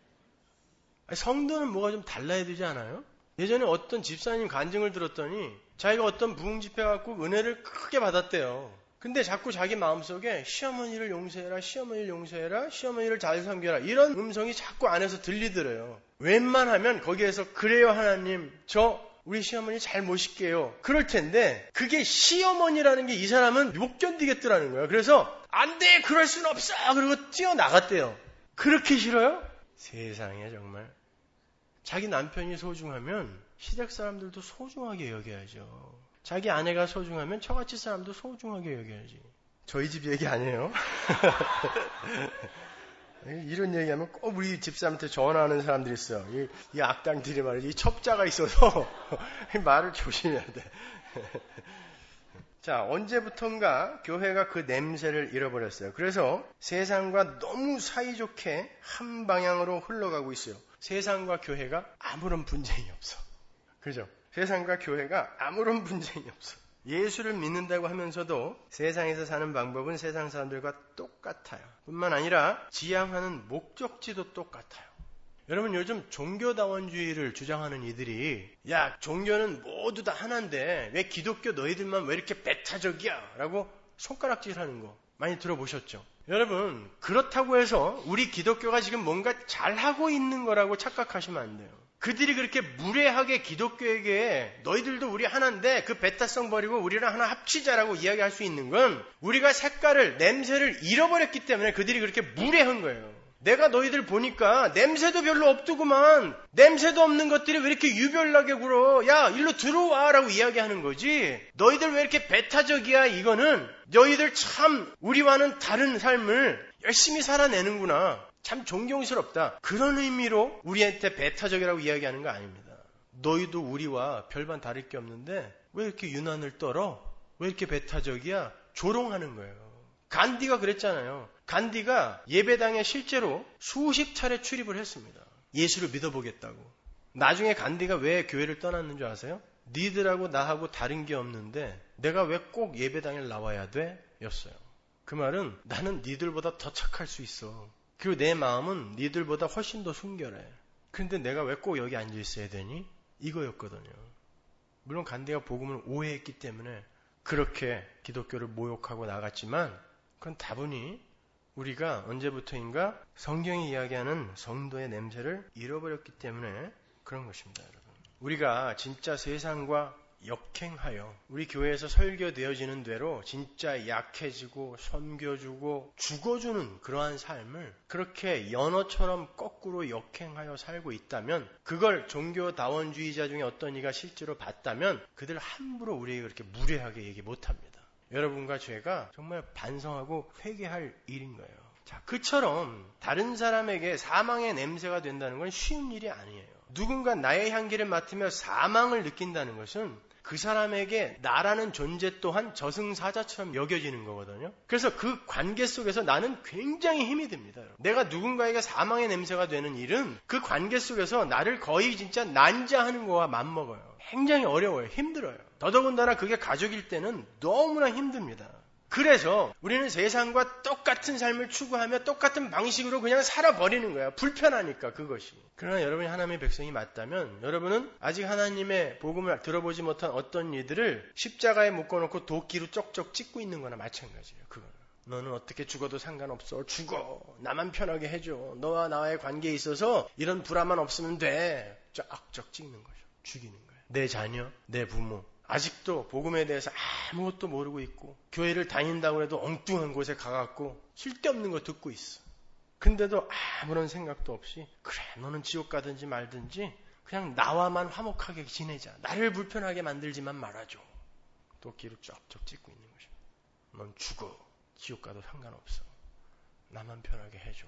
성도는 뭐가 좀 달라야 되지 않아요? 예전에 어떤 집사님 간증을 들었더니 자기가 어떤 부흥 집회 갖고 은혜를 크게 받았대요. 근데 자꾸 자기 마음속에 시어머니를 용서해라, 시어머니를 용서해라, 시어머니를 잘 섬겨라 이런 음성이 자꾸 안에서 들리더래요. 웬만하면 거기에서 그래요 하나님, 저 우리 시어머니 잘 모실게요. 그럴 텐데 그게 시어머니라는 게 이 사람은 못 견디겠더라는 거예요. 그래서 안 돼, 그럴 순 없어. 그리고 뛰어나갔대요. 그렇게 싫어요? 세상에 정말. 자기 남편이 소중하면 시댁 사람들도 소중하게 여겨야죠. 자기 아내가 소중하면 처갓집 사람도 소중하게 여겨야지. 저희 집 얘기 아니에요. 이런 얘기하면 꼭 우리 집사람한테 전화하는 사람들이 있어요. 이 악당들이 말이지. 이 첩자가 있어서 말을 조심해야 돼. 자, 언제부턴가 교회가 그 냄새를 잃어버렸어요. 그래서 세상과 너무 사이좋게 한 방향으로 흘러가고 있어요. 세상과 교회가 아무런 분쟁이 없어. 그죠? 세상과 교회가 아무런 분쟁이 없어. 예수를 믿는다고 하면서도 세상에서 사는 방법은 세상 사람들과 똑같아요. 뿐만 아니라 지향하는 목적지도 똑같아요. 여러분 요즘 종교다원주의를 주장하는 이들이 야, 종교는 모두 다 하나인데 왜 기독교 너희들만 왜 이렇게 배타적이야? 라고 손가락질하는 거 많이 들어보셨죠? 여러분 그렇다고 해서 우리 기독교가 지금 뭔가 잘하고 있는 거라고 착각하시면 안 돼요. 그들이 그렇게 무례하게 기독교에게 너희들도 우리 하나인데 그 배타성 버리고 우리랑 하나 합치자라고 이야기할 수 있는 건 우리가 색깔을, 냄새를 잃어버렸기 때문에 그들이 그렇게 무례한 거예요. 내가 너희들 보니까 냄새도 별로 없더구만. 냄새도 없는 것들이 왜 이렇게 유별나게 굴어. 야, 일로 들어와 라고 이야기하는 거지. 너희들 왜 이렇게 배타적이야. 이거는 너희들 참 우리와는 다른 삶을 열심히 살아내는구나. 참 존경스럽다. 그런 의미로 우리한테 배타적이라고 이야기하는 거 아닙니다. 너희도 우리와 별반 다를 게 없는데 왜 이렇게 유난을 떨어? 왜 이렇게 배타적이야? 조롱하는 거예요. 간디가 그랬잖아요. 간디가 예배당에 실제로 수십 차례 출입을 했습니다. 예수를 믿어보겠다고. 나중에 간디가 왜 교회를 떠났는 줄 아세요? 니들하고 나하고 다른 게 없는데 내가 왜 꼭 예배당에 나와야 돼? 였어요. 그 말은 나는 니들보다 더 착할 수 있어. 그리고 내 마음은 니들보다 훨씬 더 순결해. 그런데 내가 왜 꼭 여기 앉아 있어야 되니? 이거였거든요. 물론 간디가 복음을 오해했기 때문에 그렇게 기독교를 모욕하고 나갔지만 그건 다분히 우리가 언제부터인가 성경이 이야기하는 성도의 냄새를 잃어버렸기 때문에 그런 것입니다, 여러분. 우리가 진짜 세상과 역행하여 우리 교회에서 설교되어지는 대로 진짜 약해지고 섬겨주고 죽어주는 그러한 삶을 그렇게 연어처럼 거꾸로 역행하여 살고 있다면 그걸 종교다원주의자 중에 어떤 이가 실제로 봤다면 그들 함부로 우리에게 그렇게 무례하게 얘기 못합니다. 여러분과 죄가 정말 반성하고 회개할 일인 거예요. 자, 그처럼 다른 사람에게 사망의 냄새가 된다는 건 쉬운 일이 아니에요. 누군가 나의 향기를 맡으며 사망을 느낀다는 것은 그 사람에게 나라는 존재 또한 저승사자처럼 여겨지는 거거든요. 그래서 그 관계 속에서 나는 굉장히 힘이 듭니다. 내가 누군가에게 사망의 냄새가 되는 일은 그 관계 속에서 나를 거의 진짜 난자하는 거와 맞먹어요. 굉장히 어려워요. 힘들어요. 더더군다나 그게 가족일 때는 너무나 힘듭니다. 그래서 우리는 세상과 똑같은 삶을 추구하며 똑같은 방식으로 그냥 살아버리는 거야. 불편하니까 그것이. 그러나 여러분이 하나님의 백성이 맞다면 여러분은 아직 하나님의 복음을 들어보지 못한 어떤 이들을 십자가에 묶어놓고 도끼로 쪽쪽 찍고 있는 거나 마찬가지예요. 그거는. 너는 어떻게 죽어도 상관없어. 죽어. 나만 편하게 해줘. 너와 나와의 관계에 있어서 이런 불화만 없으면 돼. 쫙쫙 찍는 거죠. 죽이는 거예요. 내 자녀, 내 부모. 아직도 복음에 대해서 아무것도 모르고 있고 교회를 다닌다고 해도 엉뚱한 곳에 가갖고 쓸데없는 거 듣고 있어. 근데도 아무런 생각도 없이 그래 너는 지옥 가든지 말든지 그냥 나와만 화목하게 지내자. 나를 불편하게 만들지만 말아줘. 도끼로 쩍쩍 찍고 있는 거죠. 넌 죽어. 지옥 가도 상관없어. 나만 편하게 해줘.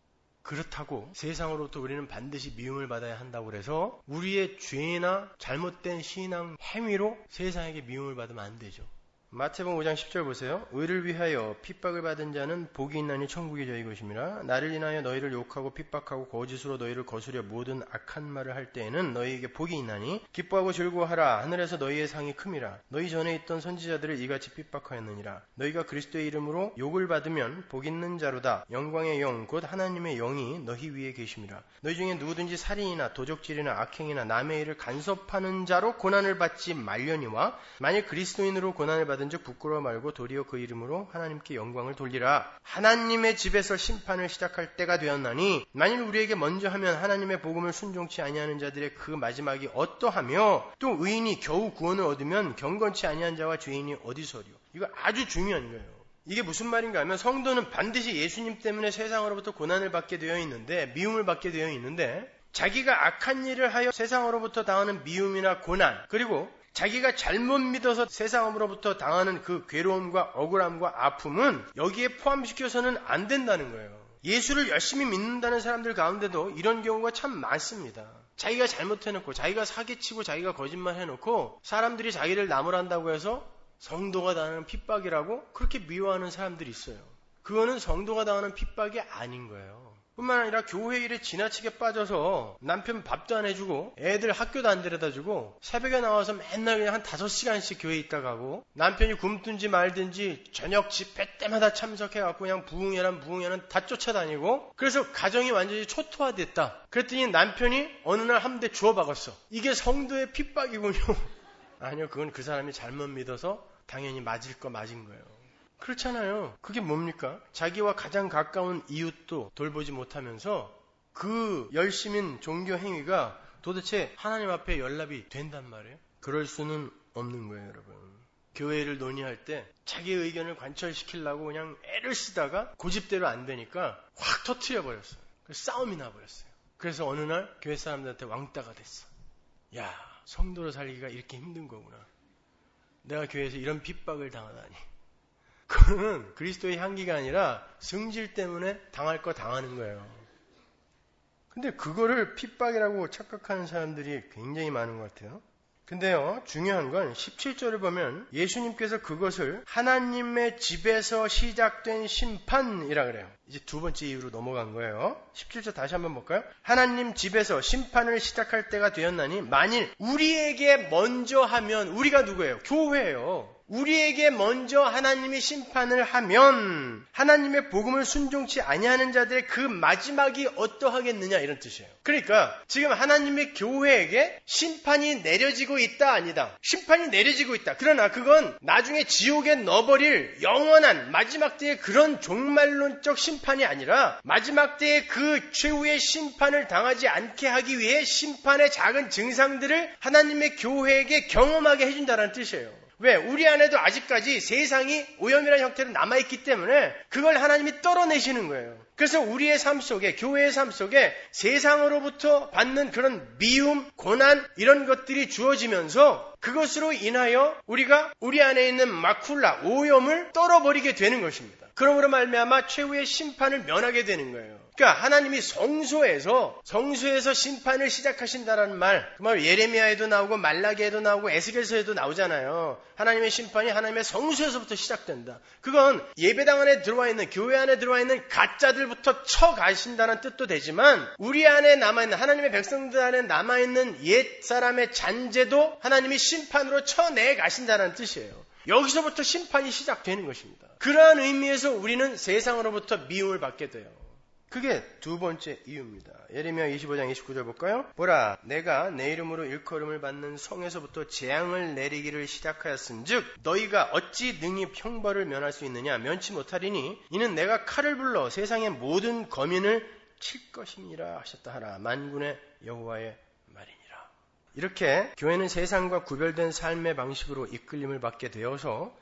그렇다고 세상으로부터 우리는 반드시 미움을 받아야 한다고 해서 우리의 죄나 잘못된 신앙 행위로 세상에게 미움을 받으면 안 되죠. 마태복음 5장 10절 보세요. 의를 위하여 핍박을 받은 자는 복이 있나니 천국이 저희 것임이라. 나를 인하여 너희를 욕하고 핍박하고 거짓으로 너희를 거스려 모든 악한 말을 할 때에는 너희에게 복이 있나니 기뻐하고 즐거워하라. 하늘에서 너희의 상이 큼이라. 너희 전에 있던 선지자들을 이같이 핍박하였느니라. 너희가 그리스도의 이름으로 욕을 받으면 복 있는 자로다. 영광의 영 곧 하나님의 영이 너희 위에 계심이라. 너희 중에 누구든지 살인이나 도적질이나 악행이나 남의 일을 간섭하는 자로 고난을 받지 말려니와 만일 그리스도인으로 고난을 받은 즉 부끄러워 말고 도리어 그 이름으로 하나님께 영광을 돌리라. 하나님의 집에서 심판을 시작할 때가 되었나니 만일 우리에게 먼저 하면 하나님의 복음을 순종치 아니하는 자들의 그 마지막이 어떠하며 또 의인이 겨우 구원을 얻으면 경건치 아니한 자와 죄인이 어디서리요. 이거 아주 중요한 거예요. 이게 무슨 말인가 하면 성도는 반드시 예수님 때문에 세상으로부터 고난을 받게 되어 있는데 미움을 받게 되어 있는데 자기가 악한 일을 하여 세상으로부터 당하는 미움이나 고난 그리고 자기가 잘못 믿어서 세상으로부터 당하는 그 괴로움과 억울함과 아픔은 여기에 포함시켜서는 안 된다는 거예요. 예수를 열심히 믿는다는 사람들 가운데도 이런 경우가 참 많습니다. 자기가 잘못해놓고 자기가 사기치고 자기가 거짓말 해놓고 사람들이 자기를 나무란다고 해서 성도가 당하는 핍박이라고 그렇게 미워하는 사람들이 있어요. 그거는 성도가 당하는 핍박이 아닌 거예요. 뿐만 아니라 교회 일에 지나치게 빠져서 남편 밥도 안 해주고 애들 학교도 안 데려다주고 새벽에 나와서 맨날 그냥 한 5시간씩 교회에 있다 가고 남편이 굶든지 말든지 저녁 집회 때마다 참석해갖고 그냥 부흥회는 다 쫓아다니고 그래서 가정이 완전히 초토화됐다. 그랬더니 남편이 어느 날 한 대 주워 박았어. 이게 성도의 핍박이군요. 아니요, 그건 그 사람이 잘못 믿어서 당연히 맞을 거 맞은 거예요. 그렇잖아요. 그게 뭡니까? 자기와 가장 가까운 이웃도 돌보지 못하면서 그 열심인 종교 행위가 도대체 하나님 앞에 연락이 된단 말이에요. 그럴 수는 없는 거예요, 여러분. 교회를 논의할 때 자기의 의견을 관철시키려고 그냥 애를 쓰다가 고집대로 안 되니까 확 터트려버렸어요. 싸움이 나버렸어요. 그래서 어느 날 교회 사람들한테 왕따가 됐어. 야, 성도로 살기가 이렇게 힘든 거구나. 내가 교회에서 이런 핍박을 당하다니. 그거는 그리스도의 향기가 아니라 성질 때문에 당할 거 당하는 거예요. 근데 그거를 핍박이라고 착각하는 사람들이 굉장히 많은 것 같아요. 근데요, 중요한 건 17절을 보면 예수님께서 그것을 하나님의 집에서 시작된 심판이라 그래요. 이제 두 번째 이유로 넘어간 거예요. 17절 다시 한번 볼까요? 하나님 집에서 심판을 시작할 때가 되었나니 만일 우리에게 먼저 하면 우리가 누구예요? 교회예요. 우리에게 먼저 하나님이 심판을 하면 하나님의 복음을 순종치 아니하는 자들의 그 마지막이 어떠하겠느냐 이런 뜻이에요. 그러니까 지금 하나님의 교회에게 심판이 내려지고 있다 아니다. 심판이 내려지고 있다. 그러나 그건 나중에 지옥에 넣어버릴 영원한 마지막 때의 그런 종말론적 심판이 아니라 마지막 때의 그 최후의 심판을 당하지 않게 하기 위해 심판의 작은 증상들을 하나님의 교회에게 경험하게 해준다는 뜻이에요. 왜? 우리 안에도 아직까지 세상이 오염이라는 형태로 남아있기 때문에 그걸 하나님이 떨어내시는 거예요. 그래서 우리의 삶 속에, 교회의 삶 속에 세상으로부터 받는 그런 미움, 고난 이런 것들이 주어지면서 그것으로 인하여 우리가 우리 안에 있는 마쿨라, 오염을 떨어버리게 되는 것입니다. 그러므로 말미암아 최후의 심판을 면하게 되는 거예요. 그러니까 하나님이 성소에서 심판을 시작하신다라는 말, 그 말 예레미야에도 나오고 말라기에도 나오고 에스겔서에도 나오잖아요. 하나님의 심판이 하나님의 성소에서부터 시작된다. 그건 예배당 안에 들어와 있는, 교회 안에 들어와 있는 가짜들부터 쳐가신다는 뜻도 되지만 우리 안에 남아있는, 하나님의 백성들 안에 남아있는 옛사람의 잔재도 하나님이 심판으로 쳐내 가신다는 뜻이에요. 여기서부터 심판이 시작되는 것입니다. 그러한 의미에서 우리는 세상으로부터 미움을 받게 돼요. 그게 두 번째 이유입니다. 예레미야 25장 29절 볼까요? 보라, 내가 내 이름으로 일컬음을 받는 성에서부터 재앙을 내리기를 시작하였은즉 너희가 어찌 능히 형벌을 면할 수 있느냐? 면치 못하리니 이는 내가 칼을 불러 세상의 모든 거민을 칠 것이니라 하셨다 하라. 만군의 여호와의 말이니라. 이렇게 교회는 세상과 구별된 삶의 방식으로 이끌림을 받게 되어서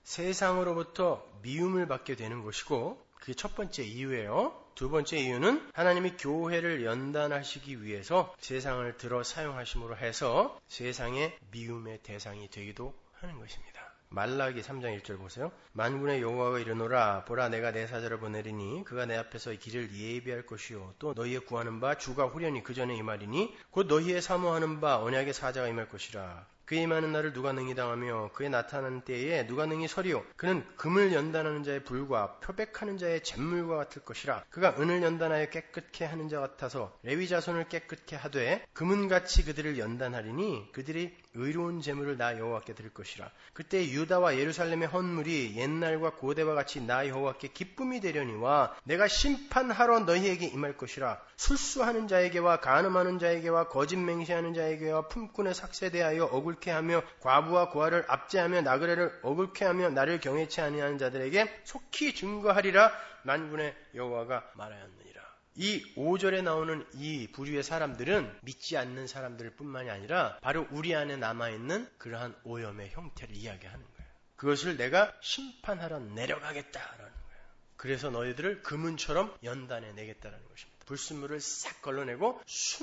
세상으로부터 미움을 받게 되는 것이고, 그게 첫 번째 이유예요. 두 번째 이유는 하나님이 교회를 연단하시기 위해서 세상을 들어 사용하심으로 해서 세상의 미움의 대상이 되기도 하는 것입니다. 말라기 3장 1절 보세요. 만군의 여호와가 이르노라, 보라, 내가 내 사자를 보내리니 그가 내 앞에서 길을 예비할 것이요 또 너희의 구하는 바 주가 후련히 그 전에 임하리니 곧 너희의 사모하는 바 언약의 사자가 임할 것이라. 그의 임하는 날을 누가 능히 당하며 그의 나타나는 때에 누가 능히 서리요. 그는 금을 연단하는 자의 불과 표백하는 자의 잿물과 같을 것이라. 그가 은을 연단하여 깨끗게 하는 자 같아서 레위 자손을 깨끗게 하되 금은같이 그들을 연단하리니 그들이 의로운 제물을 나 여호와께 드릴 것이라. 그때 유다와 예루살렘의 헌물이 옛날과 고대와 같이 나 여호와께 기쁨이 되려니와 내가 심판하러 너희에게 임할 것이라. 술수하는 자에게와 간음하는 자에게와 거짓 맹세하는 자에게와 품꾼에 삭세대하여 억울케 하며 과부와 고아를 압제하며 나그네를 억울케 하며 나를 경외치 아니하는 자들에게 속히 증거하리라. 만군의 여호와가 말하였느니라. 이 5절에 나오는 이 부류의 사람들은 믿지 않는 사람들 뿐만이 아니라 바로 우리 안에 남아있는 그러한 오염의 형태를 이야기하는 거예요. 그것을 내가 심판하러 내려가겠다라는 거예요. 그래서 너희들을 금은처럼 연단해 내겠다라는 것입니다. 불순물을 싹 걸러내고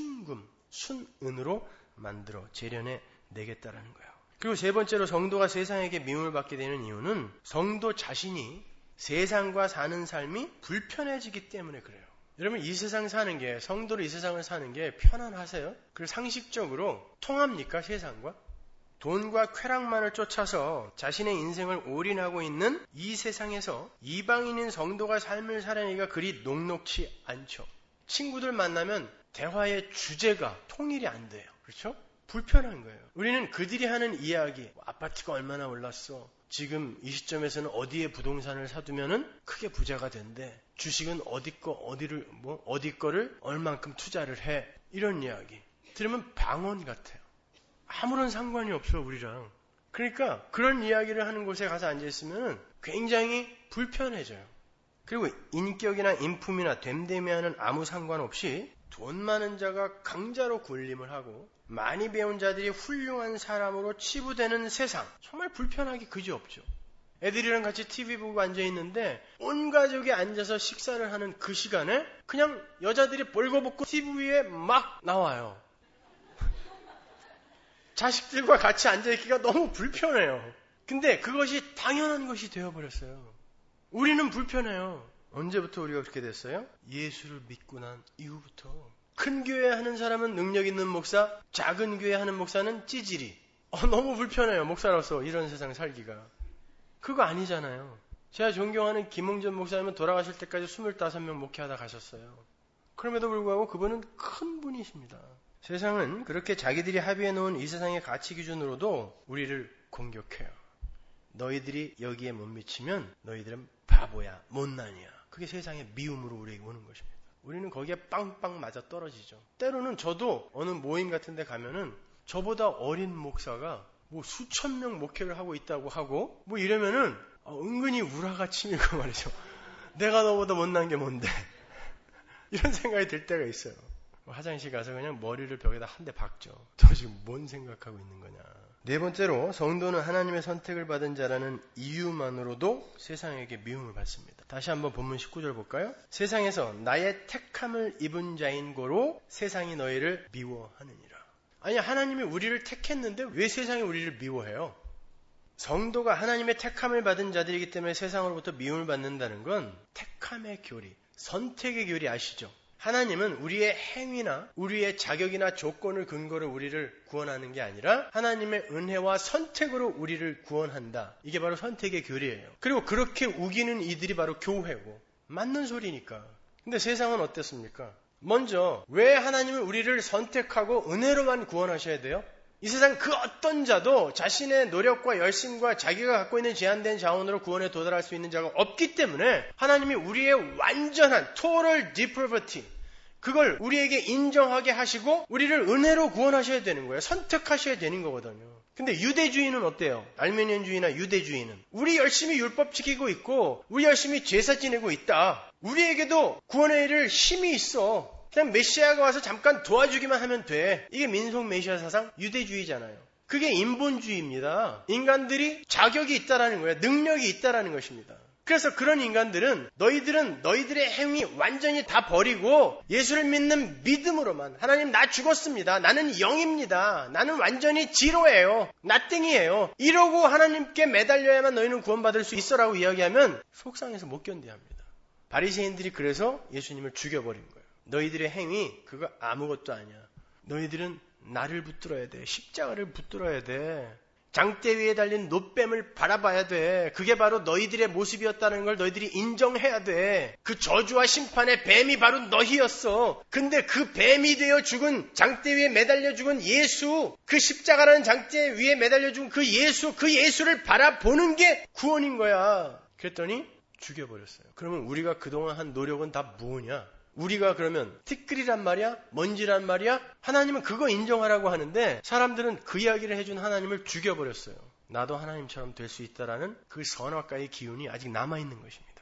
순은으로 만들어 재련해 내겠다라는 거예요. 그리고 세 번째로 성도가 세상에게 미움을 받게 되는 이유는 성도 자신이 세상과 사는 삶이 불편해지기 때문에 그래요. 여러분, 이 세상 사는 게, 성도로 이 세상을 사는 게 편안하세요? 그리고 상식적으로 통합니까? 세상과? 돈과 쾌락만을 쫓아서 자신의 인생을 올인하고 있는 이 세상에서 이방인인 성도가 삶을 살아내기가 그리 녹록치 않죠. 친구들 만나면 대화의 주제가 통일이 안 돼요. 그렇죠? 불편한 거예요. 우리는 그들이 하는 이야기, 아파트가 얼마나 올랐어, 지금 이 시점에서는 어디에 부동산을 사두면은 크게 부자가 된대, 주식은 어디 거를 얼만큼 투자를 해, 이런 이야기 들으면 방언 같아요. 아무런 상관이 없어 우리랑. 그러니까 그런 이야기를 하는 곳에 가서 앉아있으면 굉장히 불편해져요. 그리고 인격이나 인품이나 됨됨이와는 아무 상관없이 돈 많은 자가 강자로 군림을 하고 많이 배운 자들이 훌륭한 사람으로 치부되는 세상, 정말 불편하기 그지없죠. 애들이랑 같이 TV 보고 앉아있는데 온 가족이 앉아서 식사를 하는 그 시간에 그냥 여자들이 벌거벗고 TV에 막 나와요. 자식들과 같이 앉아있기가 너무 불편해요. 근데 그것이 당연한 것이 되어버렸어요. 우리는 불편해요. 언제부터 우리가 그렇게 됐어요? 예수를 믿고 난 이후부터. 큰 교회 하는 사람은 능력 있는 목사, 작은 교회 하는 목사는 찌질이. 너무 불편해요. 목사로서 이런 세상 살기가. 그거 아니잖아요. 제가 존경하는 김홍전 목사님은 돌아가실 때까지 25명 목회하다 가셨어요. 그럼에도 불구하고 그분은 큰 분이십니다. 세상은 그렇게 자기들이 합의해 놓은 이 세상의 가치 기준으로도 우리를 공격해요. 너희들이 여기에 못 미치면 너희들은 바보야, 못난이야. 그게 세상의 미움으로 우리에게 오는 것입니다. 우리는 거기에 빵빵 맞아 떨어지죠. 때로는 저도 어느 모임 같은 데 가면은 저보다 어린 목사가 수천 명 목회를 하고 있다고 하고 이러면은 은근히 우라가 치밀고 말이죠. 내가 너보다 못난 게 뭔데? 이런 생각이 들 때가 있어요. 화장실 가서 그냥 머리를 벽에다 한 대 박죠. 너 지금 뭔 생각하고 있는 거냐. 네 번째로 성도는 하나님의 선택을 받은 자라는 이유만으로도 세상에게 미움을 받습니다. 다시 한번 본문 19절 볼까요? 세상에서 나의 택함을 입은 자인 고로 세상이 너희를 미워하느니라. 아니, 하나님이 우리를 택했는데 왜 세상이 우리를 미워해요? 성도가 하나님의 택함을 받은 자들이기 때문에 세상으로부터 미움을 받는다는 건 택함의 교리, 선택의 교리 아시죠? 하나님은 우리의 행위나 우리의 자격이나 조건을 근거로 우리를 구원하는 게 아니라 하나님의 은혜와 선택으로 우리를 구원한다. 이게 바로 선택의 교리예요. 그리고 그렇게 우기는 이들이 바로 교회고 맞는 소리니까. 근데 세상은 어땠습니까? 먼저 왜 하나님은 우리를 선택하고 은혜로만 구원하셔야 돼요? 이 세상 그 어떤 자도 자신의 노력과 열심과 자기가 갖고 있는 제한된 자원으로 구원에 도달할 수 있는 자가 없기 때문에 하나님이 우리의 완전한 total depravity, 그걸 우리에게 인정하게 하시고 우리를 은혜로 구원하셔야 되는 거예요. 선택하셔야 되는 거거든요. 근데 유대주의는 어때요? 알메니안주의나 유대주의는 우리 열심히 율법 지키고 있고 우리 열심히 제사 지내고 있다. 우리에게도 구원의 일을 힘이 있어. 그냥 메시아가 와서 잠깐 도와주기만 하면 돼. 이게 민속 메시아 사상 유대주의잖아요. 그게 인본주의입니다. 인간들이 자격이 있다라는 거예요. 능력이 있다라는 것입니다. 그래서 그런 인간들은 너희들의 행위 완전히 다 버리고 예수를 믿는 믿음으로만 하나님 나 죽었습니다. 나는 영입니다. 나는 완전히 지로예요. 나땡이에요. 이러고 하나님께 매달려야만 너희는 구원받을 수 있어라고 이야기하면 속상해서 못 견뎌합니다. 바리새인들이 그래서 예수님을 죽여버린 거예요. 너희들의 행위 그거 아무것도 아니야. 너희들은 나를 붙들어야 돼. 십자가를 붙들어야 돼. 장대 위에 달린 놋뱀을 바라봐야 돼. 그게 바로 너희들의 모습이었다는 걸 너희들이 인정해야 돼. 그 저주와 심판의 뱀이 바로 너희였어. 근데 그 뱀이 되어 죽은, 장대 위에 매달려 죽은 예수, 그 십자가라는 장대 위에 매달려 죽은 그 예수를 바라보는 게 구원인 거야. 그랬더니 죽여버렸어요. 그러면 우리가 그동안 한 노력은 다 뭐냐? 우리가 그러면 티끌이란 말이야? 먼지란 말이야? 하나님은 그거 인정하라고 하는데 사람들은 그 이야기를 해준 하나님을 죽여버렸어요. 나도 하나님처럼 될 수 있다라는 그 선악과의 기운이 아직 남아있는 것입니다.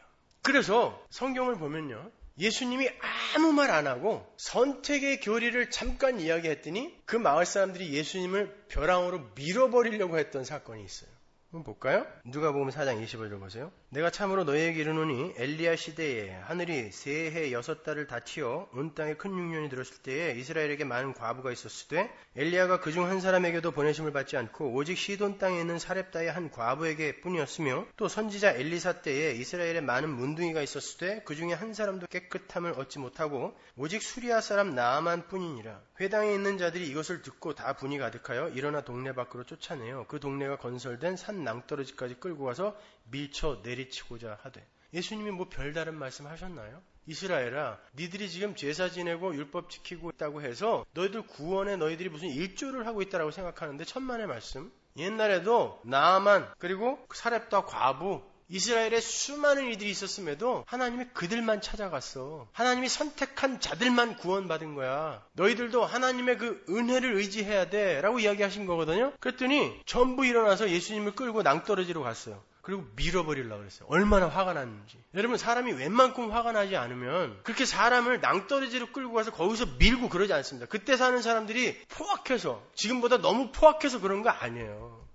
그래서 성경을 보면요. 예수님이 아무 말 안 하고 선택의 교리를 잠깐 이야기했더니 그 마을 사람들이 예수님을 벼랑으로 밀어버리려고 했던 사건이 있어요. 한번 볼까요? 누가복음 4장 25절 보세요. 내가 참으로 너희에게 이르노니 엘리야 시대에 하늘이 새해 6달을 다 튀어 온 땅에 큰 흉년이 들었을 때에 이스라엘에게 많은 과부가 있었을 때 엘리야가 그중 한 사람에게도 보내심을 받지 않고 오직 시돈 땅에 있는 사렙다의 한 과부에게 뿐이었으며 또 선지자 엘리사 때에 이스라엘에 많은 문둥이가 있었을 때 그중에 한 사람도 깨끗함을 얻지 못하고 오직 수리아 사람 나아만 뿐이니라. 회당에 있는 자들이 이것을 듣고 다 분이 가득하여 일어나 동네 밖으로 쫓아내어 그 동네가 건설된 산 낭떠러지까지 끌고 가서 밀쳐 내리치고자 하되. 예수님이 뭐 별다른 말씀 하셨나요? 이스라엘아, 니들이 지금 제사 지내고 율법 지키고 있다고 해서 너희들 구원에 너희들이 무슨 일조를 하고 있다라고 생각하는데 천만의 말씀. 옛날에도 나아만 그리고 사렙다 과부 이스라엘에 수많은 이들이 있었음에도 하나님이 그들만 찾아갔어. 하나님이 선택한 자들만 구원받은 거야. 너희들도 하나님의 그 은혜를 의지해야 돼 라고 이야기하신 거거든요. 그랬더니 전부 일어나서 예수님을 끌고 낭떠러지로 갔어요. 그리고 밀어버리려고 그랬어요. 얼마나 화가 났는지. 여러분, 사람이 웬만큼 화가 나지 않으면 그렇게 사람을 낭떠러지로 끌고 가서 거기서 밀고 그러지 않습니다. 그때 사는 사람들이 포악해서, 지금보다 너무 포악해서 그런 거 아니에요.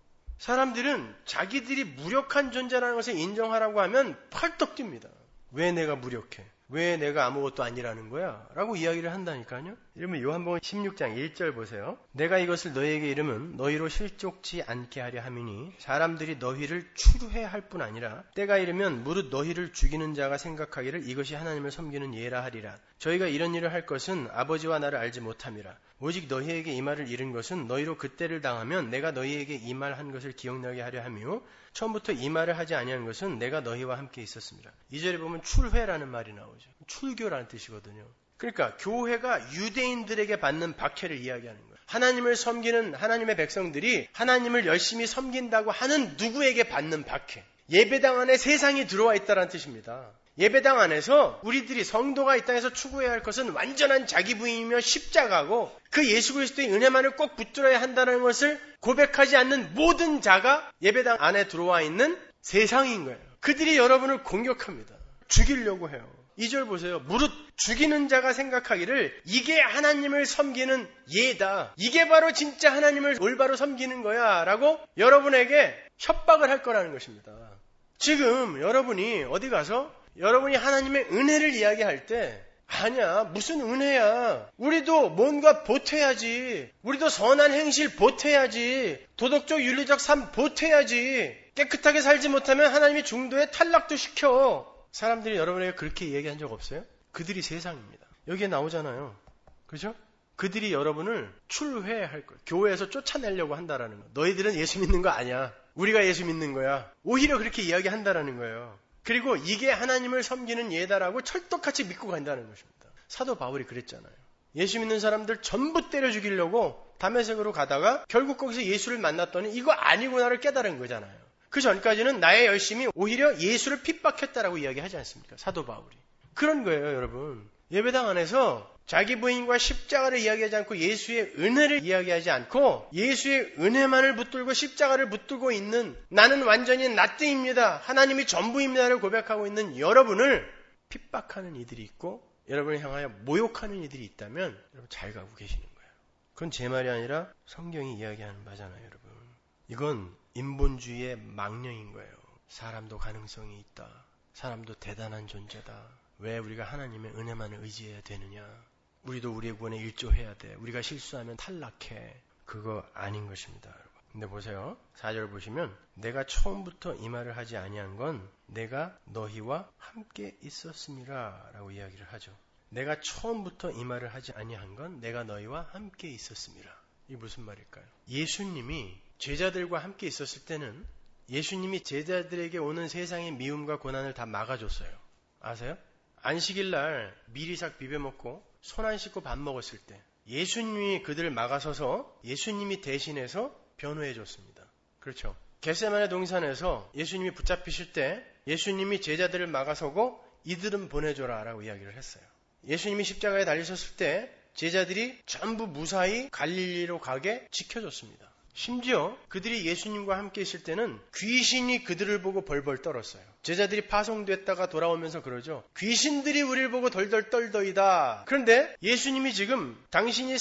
사람들은 자기들이 무력한 존재라는 것을 인정하라고 하면 펄떡 뜁니다. 왜 내가 무력해? 왜 내가 아무것도 아니라는 거야? 라고 이야기를 한다니까요. 이러면 요한복음 16장 1절 보세요. 내가 이것을 너희에게 이르면 너희로 실족지 않게 하려 함이니 사람들이 너희를 추루해 할 뿐 아니라 때가 이르면 무릇 너희를 죽이는 자가 생각하기를 이것이 하나님을 섬기는 예라 하리라. 저희가 이런 일을 할 것은 아버지와 나를 알지 못함이라. 오직 너희에게 이 말을 이른 것은 너희로 그때를 당하면 내가 너희에게 이 말 한 것을 기억나게 하려 함이요 처음부터 이 말을 하지 아니한 것은 내가 너희와 함께 있었습니다. 2절에 보면 출회라는 말이 나오죠. 출교라는 뜻이거든요. 그러니까 교회가 유대인들에게 받는 박해를 이야기하는 거예요. 하나님을 섬기는 하나님의 백성들이 하나님을 열심히 섬긴다고 하는 누구에게 받는 박해. 예배당 안에 세상이 들어와 있다는 뜻입니다. 예배당 안에서 우리들이 성도가 이 땅에서 추구해야 할 것은 완전한 자기 부인이며 십자가고 그 예수 그리스도의 은혜만을 꼭 붙들어야 한다는 것을 고백하지 않는 모든 자가 예배당 안에 들어와 있는 세상인 거예요. 그들이 여러분을 공격합니다. 죽이려고 해요. 2절 보세요. 무릇 죽이는 자가 생각하기를 이게 하나님을 섬기는 예다. 이게 바로 진짜 하나님을 올바로 섬기는 거야 라고 여러분에게 협박을 할 거라는 것입니다. 지금 여러분이 어디 가서 여러분이 하나님의 은혜를 이야기할 때 아니야, 무슨 은혜야. 우리도 뭔가 보태야지. 우리도 선한 행실 보태야지. 도덕적 윤리적 삶 보태야지. 깨끗하게 살지 못하면 하나님이 중도에 탈락도 시켜. 사람들이 여러분에게 그렇게 얘기한 적 없어요? 그들이 세상입니다. 여기에 나오잖아요. 그죠? 그들이 여러분을 출회할 거예요. 교회에서 쫓아내려고 한다라는 거. 너희들은 예수 믿는 거 아니야. 우리가 예수 믿는 거야. 오히려 그렇게 이야기한다라는 거예요. 그리고 이게 하나님을 섬기는 예다라고 철떡같이 믿고 간다는 것입니다. 사도 바울이 그랬잖아요. 예수 믿는 사람들 전부 때려 죽이려고 다메섹으로 가다가 결국 거기서 예수를 만났더니 이거 아니구나를 깨달은 거잖아요. 그 전까지는 나의 열심이 오히려 예수를 핍박했다라고 이야기하지 않습니까? 사도 바울이. 그런 거예요, 여러분. 예배당 안에서 자기 부인과 십자가를 이야기하지 않고 예수의 은혜를 이야기하지 않고 예수의 은혜만을 붙들고 십자가를 붙들고 있는 나는 완전히 나띵입니다. 하나님이 전부입니다를 고백하고 있는 여러분을 핍박하는 이들이 있고 여러분을 향하여 모욕하는 이들이 있다면 여러분 잘 가고 계시는 거예요. 그건 제 말이 아니라 성경이 이야기하는 바잖아요, 여러분. 이건 인본주의의 망령인 거예요. 사람도 가능성이 있다. 사람도 대단한 존재다. 왜 우리가 하나님의 은혜만을 의지해야 되느냐. 우리도 우리의 구원에 일조해야 돼. 우리가 실수하면 탈락해. 그거 아닌 것입니다, 여러분. 근데 보세요. 4절 보시면 내가 처음부터 이 말을 하지 아니한 건 내가 너희와 함께 있었음이라 라고 이야기를 하죠. 내가 처음부터 이 말을 하지 아니한 건 내가 너희와 함께 있었음이라. 이게 무슨 말일까요? 예수님이 제자들과 함께 있었을 때는 예수님이 제자들에게 오는 세상의 미움과 고난을 다 막아줬어요. 아세요? 안식일 날 미리삭 비벼먹고 손 안 씻고 밥 먹었을 때 예수님이 그들을 막아서서 예수님이 대신해서 변호해 줬습니다. 그렇죠. 겟세마네 동산에서 예수님이 붙잡히실 때 예수님이 제자들을 막아서고 이들은 보내줘라 라고 이야기를 했어요. 예수님이 십자가에 달리셨을 때 제자들이 전부 무사히 갈릴리로 가게 지켜줬습니다. 심지어 그들이 예수님과 함께 있을 때는 귀신이 그들을 보고 벌벌 떨었어요. 제자들이 파송됐다가 돌아오면서 그러죠. 귀신들이 우리를 보고 덜덜 떨더이다. 그런데 예수님이 지금 당신이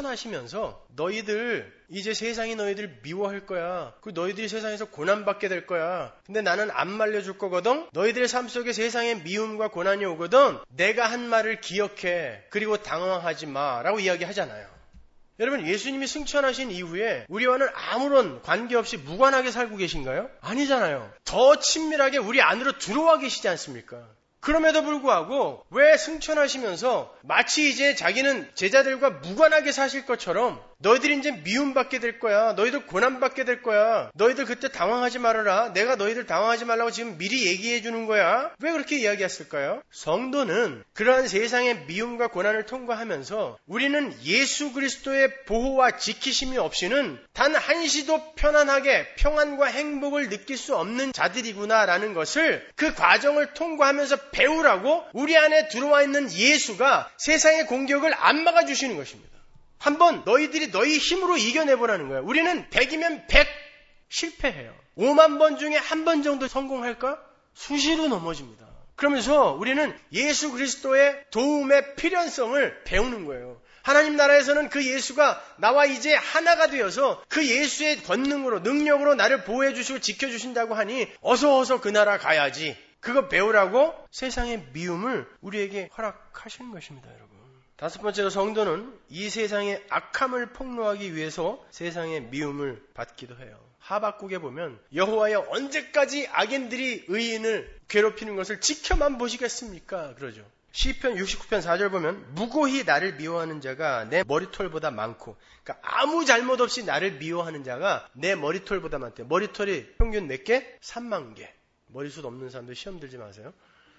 승천하시면서 너희들 이제 세상이 너희들 미워할 거야. 그 너희들이 세상에서 고난받게 될 거야. 근데 나는 안 말려줄 거거든. 너희들의 삶 속에 세상의 미움과 고난이 오거든. 내가 한 말을 기억해. 그리고 당황하지 마. 라고 이야기하잖아요. 여러분, 예수님이 승천하신 이후에 우리와는 아무런 관계없이 무관하게 살고 계신가요? 아니잖아요. 더 친밀하게 우리 안으로 들어와 계시지 않습니까? 그럼에도 불구하고 왜 승천하시면서 마치 이제 자기는 제자들과 무관하게 사실 것처럼 너희들이 이제 미움받게 될 거야. 너희들 고난받게 될 거야. 너희들 그때 당황하지 말아라. 내가 너희들 당황하지 말라고 지금 미리 얘기해 주는 거야. 왜 그렇게 이야기했을까요? 성도는 그러한 세상의 미움과 고난을 통과하면서 우리는 예수 그리스도의 보호와 지키심이 없이는 단 한시도 편안하게 평안과 행복을 느낄 수 없는 자들이구나라는 것을 그 과정을 통과하면서 배우라고 우리 안에 들어와 있는 예수가 세상의 공격을 안 막아주시는 것입니다. 한번 너희들이 너희 힘으로 이겨내보라는 거야. 우리는 100이면 100 실패해요. 5만 번 중에 한 번 정도 성공할까? 수시로 넘어집니다. 그러면서 우리는 예수 그리스도의 도움의 필연성을 배우는 거예요. 하나님 나라에서는 그 예수가 나와 이제 하나가 되어서 그 예수의 권능으로 능력으로 나를 보호해 주시고 지켜주신다고 하니 어서 그 나라 가야지. 그거 배우라고 세상의 미움을 우리에게 허락하시는 것입니다, 여러분. 다섯 번째로 성도는 이 세상의 악함을 폭로하기 위해서 세상의 미움을 받기도 해요. 하박국에 보면 여호와여 언제까지 악인들이 의인을 괴롭히는 것을 지켜만 보시겠습니까? 그러죠. 시편 69편 4절 보면 무고히 나를 미워하는 자가 내 머리털보다 많고, 그러니까 아무 잘못 없이 나를 미워하는 자가 내 머리털보다 많대요. 머리털이 평균 몇 개? 3만 개. 머리숱 없는 사람들 시험 들지 마세요.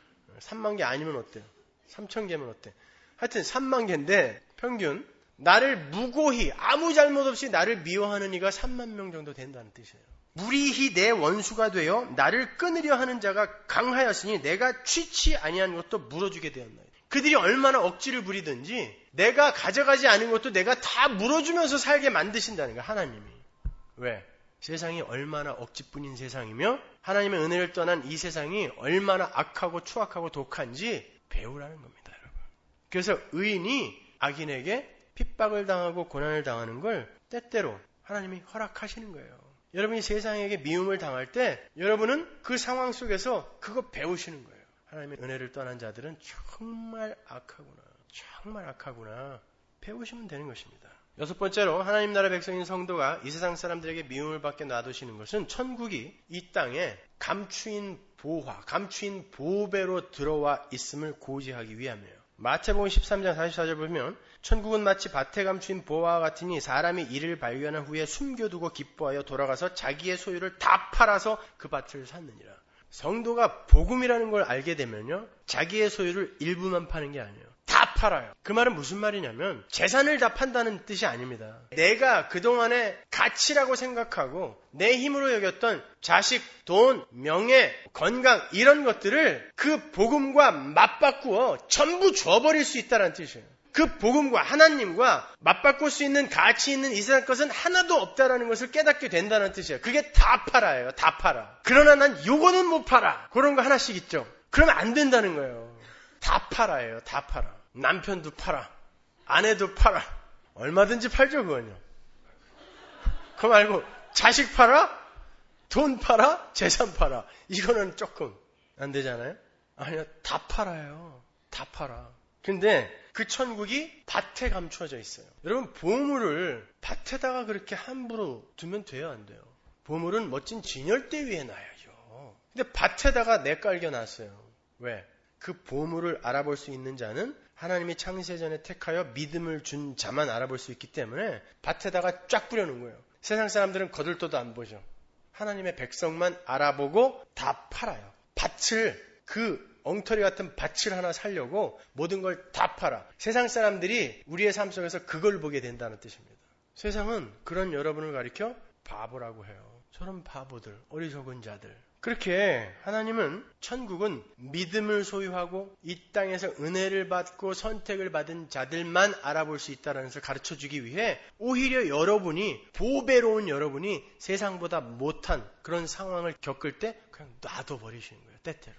3만 개 아니면 어때요? 3천 개면 어때? 하여튼 3만 개인데 평균 나를 무고히 아무 잘못 없이 나를 미워하는 이가 3만 명 정도 된다는 뜻이에요. 무리히 내 원수가 되어 나를 끊으려 하는 자가 강하였으니 내가 취치 아니한 것도 물어주게 되었나이다. 그들이 얼마나 억지를 부리든지 내가 가져가지 않은 것도 내가 다 물어주면서 살게 만드신다는 거야, 하나님이. 왜? 세상이 얼마나 억지뿐인 세상이며 하나님의 은혜를 떠난 이 세상이 얼마나 악하고 추악하고 독한지 배우라는 겁니다, 여러분. 그래서 의인이 악인에게 핍박을 당하고 고난을 당하는 걸 때때로 하나님이 허락하시는 거예요. 여러분이 세상에게 미움을 당할 때 여러분은 그 상황 속에서 그거 배우시는 거예요. 하나님의 은혜를 떠난 자들은 정말 악하구나. 배우시면 되는 것입니다. 여섯 번째로 하나님 나라 백성인 성도가 이 세상 사람들에게 미움을 받게 놔두시는 것은 천국이 이 땅에 감추인 보배로 들어와 있음을 고지하기 위함이에요. 마태복음 13장 44절 보면 천국은 마치 밭에 감추인 보화와 같으니 사람이 이를 발견한 후에 숨겨두고 기뻐하여 돌아가서 자기의 소유를 다 팔아서 그 밭을 샀느니라. 성도가 복음이라는 걸 알게 되면요, 자기의 소유를 일부만 파는 게 아니에요. 다 팔아요. 그 말은 무슨 말이냐면 재산을 다 판다는 뜻이 아닙니다. 내가 그동안의 가치라고 생각하고 내 힘으로 여겼던 자식, 돈, 명예, 건강 이런 것들을 그 복음과 맞바꾸어 전부 줘버릴 수 있다는 뜻이에요. 그 복음과 하나님과 맞바꿀 수 있는 가치 있는 이 세상 것은 하나도 없다라는 것을 깨닫게 된다는 뜻이에요. 그게 다 팔아요. 다 팔아. 그러나 난 요거는 못 팔아. 그런 거 하나씩 있죠. 그러면 안 된다는 거예요. 다 팔아요. 다 팔아. 남편도 팔아. 아내도 팔아. 얼마든지 팔죠, 그건요. 그거 말고 자식 팔아? 돈 팔아? 재산 팔아. 이거는 조금 안 되잖아요. 아니요, 다 팔아요. 다 팔아. 근데 그 천국이 밭에 감추어져 있어요. 여러분, 보물을 밭에다가 그렇게 함부로 두면 돼요, 안 돼요? 보물은 멋진 진열대 위에 놔야죠. 근데 밭에다가 내깔겨 놨어요. 왜? 그 보물을 알아볼 수 있는 자는 하나님이 창세전에 택하여 믿음을 준 자만 알아볼 수 있기 때문에 밭에다가 쫙 뿌려놓은 거예요. 세상 사람들은 거들떠도 안 보죠. 하나님의 백성만 알아보고 다 팔아요. 그 엉터리 같은 밭을 하나 살려고 모든 걸 다 팔아. 세상 사람들이 우리의 삶 속에서 그걸 보게 된다는 뜻입니다. 세상은 그런 여러분을 가리켜 바보라고 해요. 저런 바보들, 어리석은 자들. 그렇게 하나님은 천국은 믿음을 소유하고 이 땅에서 은혜를 받고 선택을 받은 자들만 알아볼 수 있다는 것을 가르쳐주기 위해 오히려 보배로운 여러분이 세상보다 못한 그런 상황을 겪을 때 그냥 놔둬버리시는 거예요. 때때로.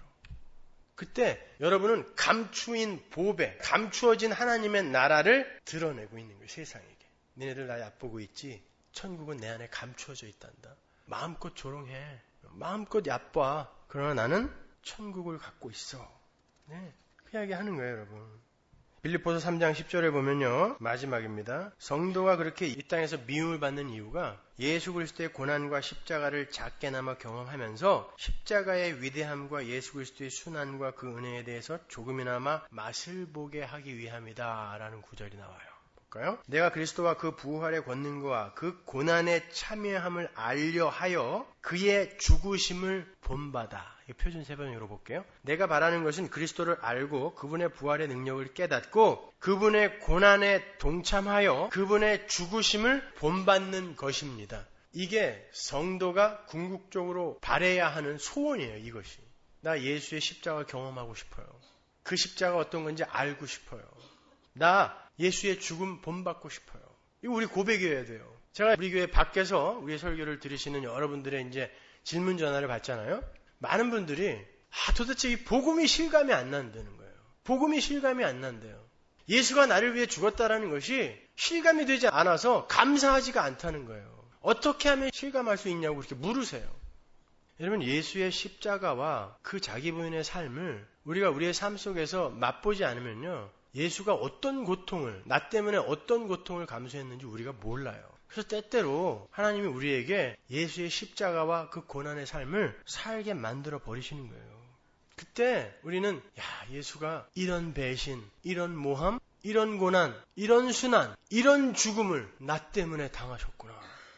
그때 여러분은 감추인 보배, 감추어진 하나님의 나라를 드러내고 있는 거예요. 세상에게. 너네들 나 얕보고 있지? 천국은 내 안에 감추어져 있단다. 마음껏 조롱해. 마음껏 얕봐. 그러나 나는 천국을 갖고 있어. 네, 그 이야기 하는 거예요, 여러분. 빌립보서 3장 10절에 보면요, 마지막입니다. 성도가 그렇게 이 땅에서 미움을 받는 이유가 예수 그리스도의 고난과 십자가를 작게나마 경험하면서 십자가의 위대함과 예수 그리스도의 순환과 그 은혜에 대해서 조금이나마 맛을 보게 하기 위함이다 라는 구절이 나와요. 볼까요? 내가 그리스도와 그 부활의 권능과 그 고난의 참여함을 알려 하여 그의 죽으심을 본받아. 이 표준 세 번 읽어볼게요. 내가 바라는 것은 그리스도를 알고 그분의 부활의 능력을 깨닫고 그분의 고난에 동참하여 그분의 죽으심을 본받는 것입니다. 이게 성도가 궁극적으로 바라야 하는 소원이에요. 이것이. 나 예수의 십자가 경험하고 싶어요. 그 십자가 어떤 건지 알고 싶어요. 나 예수의 죽음 본받고 싶어요. 이거 우리 고백이어야 돼요. 제가 우리 교회 밖에서 우리 설교를 들으시는 여러분들의 이제 질문 전화를 받잖아요. 많은 분들이 도대체 이 복음이 실감이 안 난다는 거예요. 복음이 실감이 안 난대요. 예수가 나를 위해 죽었다라는 것이 실감이 되지 않아서 감사하지가 않다는 거예요. 어떻게 하면 실감할 수 있냐고 그렇게 물으세요. 여러분, 예수의 십자가와 그 자기 부인의 삶을 우리가 우리의 삶 속에서 맛보지 않으면요, 예수가 어떤 고통을, 나 때문에 어떤 고통을 감수했는지 우리가 몰라요. 그래서 때때로 하나님이 우리에게 예수의 십자가와 그 고난의 삶을 살게 만들어 버리시는 거예요. 그때 우리는 예수가 이런 배신, 이런 모함, 이런 고난, 이런 순환, 이런 죽음을 나 때문에 당하셨구나.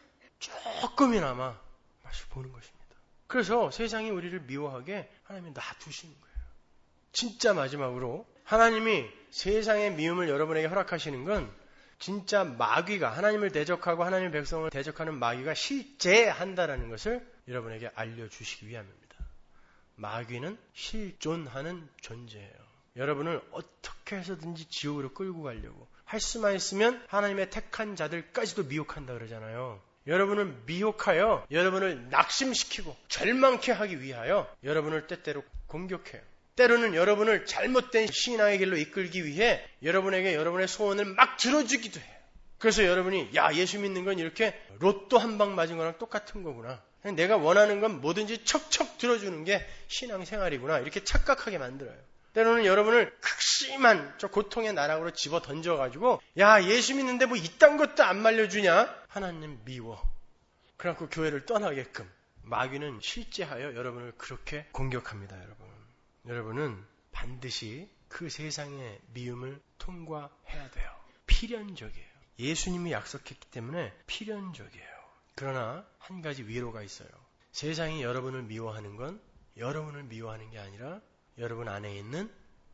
조금이나마 맛을 보는 것입니다. 그래서 세상이 우리를 미워하게 하나님이 놔두시는 거예요. 진짜 마지막으로 하나님이 세상의 미움을 여러분에게 허락하시는 건 진짜 마귀가 하나님을 대적하고 하나님의 백성을 대적하는 마귀가 실제한다라는 것을 여러분에게 알려주시기 위함입니다. 마귀는 실존하는 존재예요. 여러분을 어떻게 해서든지 지옥으로 끌고 가려고 할 수만 있으면 하나님의 택한 자들까지도 미혹한다 그러잖아요. 여러분을 미혹하여 여러분을 낙심시키고 절망케 하기 위하여 여러분을 때때로 공격해요. 때로는 여러분을 잘못된 신앙의 길로 이끌기 위해 여러분에게 여러분의 소원을 막 들어주기도 해요. 그래서 여러분이 예수 믿는 건 이렇게 로또 한 방 맞은 거랑 똑같은 거구나. 내가 원하는 건 뭐든지 척척 들어주는 게 신앙생활이구나. 이렇게 착각하게 만들어요. 때로는 여러분을 극심한 저 고통의 나락으로 집어 던져가지고 예수 믿는데 뭐 이딴 것도 안 말려주냐? 하나님 미워. 그래갖고 교회를 떠나게끔 마귀는 실제하여 여러분을 그렇게 공격합니다. 여러분은 반드시 그 세상의 미움을 통과해야 돼요. 필연적이에요. 예수님이 약속했기 때문에 필연적이에요. 그러나 한 가지 위로가 있어요. 세상이 여러분을 미워하는 건 여러분을 미워하는 게 아니라 여러분 안에 있는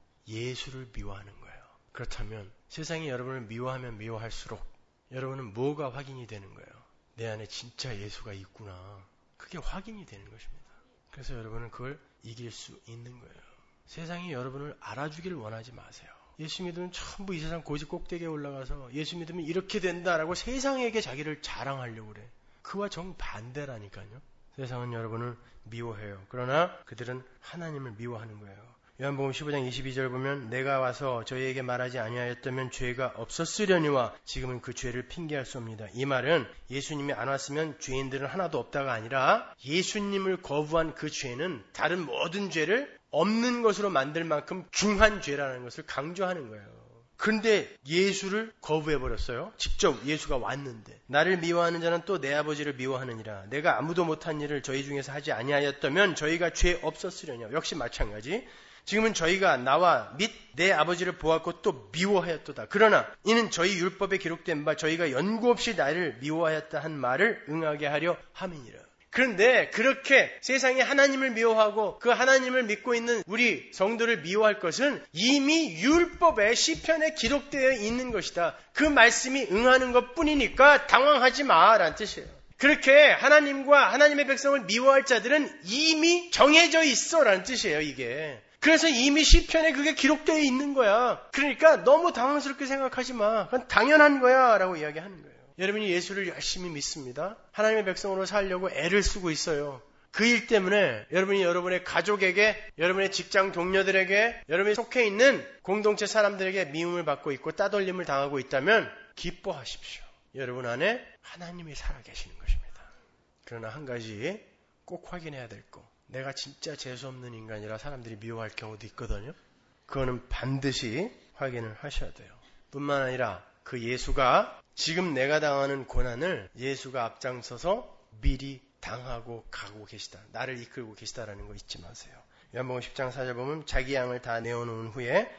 예수를 미워하는 거예요. 그렇다면 세상이 여러분을 미워하면 미워할수록 여러분은 뭐가 확인이 되는 거예요? 내 안에 진짜 예수가 있구나. 그게 확인이 되는 것입니다. 그래서 여러분은 그걸 이길 수 있는 거예요. 세상이 여러분을 알아주기를 원하지 마세요. 예수 믿으면 전부 이 세상 고지 꼭대기에 올라가서 예수 믿으면 이렇게 된다라고 세상에게 자기를 자랑하려고 그래. 그와 정반대라니까요. 세상은 여러분을 미워해요. 그러나 그들은 하나님을 미워하는 거예요. 요한복음 15장 22절 보면 내가 와서 저희에게 말하지 아니하였다면 죄가 없었으려니와 지금은 그 죄를 핑계할 수 없습니다. 이 말은 예수님이 안 왔으면 죄인들은 하나도 없다가 아니라 예수님을 거부한 그 죄는 다른 모든 죄를 없는 것으로 만들 만큼 중한 죄라는 것을 강조하는 거예요. 그런데 예수를 거부해버렸어요. 직접 예수가 왔는데 나를 미워하는 자는 또 내 아버지를 미워하느니라. 내가 아무도 못한 일을 저희 중에서 하지 아니하였다면 저희가 죄 없었으려냐. 역시 마찬가지. 지금은 저희가 나와 및 내 아버지를 보았고 또 미워하였도다. 그러나 이는 저희 율법에 기록된 바 저희가 연고 없이 나를 미워하였다 한 말을 응하게 하려 함이니라. 그런데 그렇게 세상이 하나님을 미워하고 그 하나님을 믿고 있는 우리 성도를 미워할 것은 이미 율법의 시편에 기록되어 있는 것이다. 그 말씀이 응하는 것뿐이니까 당황하지 마라는 뜻이에요. 그렇게 하나님과 하나님의 백성을 미워할 자들은 이미 정해져 있어라는 뜻이에요. 이게. 그래서 이미 시편에 그게 기록되어 있는 거야. 그러니까 너무 당황스럽게 생각하지 마. 그건 당연한 거야 라고 이야기하는 거예요. 여러분이 예수를 열심히 믿습니다. 하나님의 백성으로 살려고 애를 쓰고 있어요. 그 일 때문에 여러분이 여러분의 가족에게, 여러분의 직장 동료들에게, 여러분이 속해 있는 공동체 사람들에게 미움을 받고 있고 따돌림을 당하고 있다면 기뻐하십시오. 여러분 안에 하나님이 살아계시는 것입니다. 그러나 한 가지 꼭 확인해야 될 거. 내가 진짜 재수없는 인간이라 사람들이 미워할 경우도 있거든요. 그거는 반드시 확인을 하셔야 돼요. 뿐만 아니라 그 예수가 지금 내가 당하는 고난을 예수가 앞장서서 미리 당하고 가고 계시다. 나를 이끌고 계시다라는 거 잊지 마세요. 요한복음 10장 4절 보면 자기 양을 다 내어놓은 후에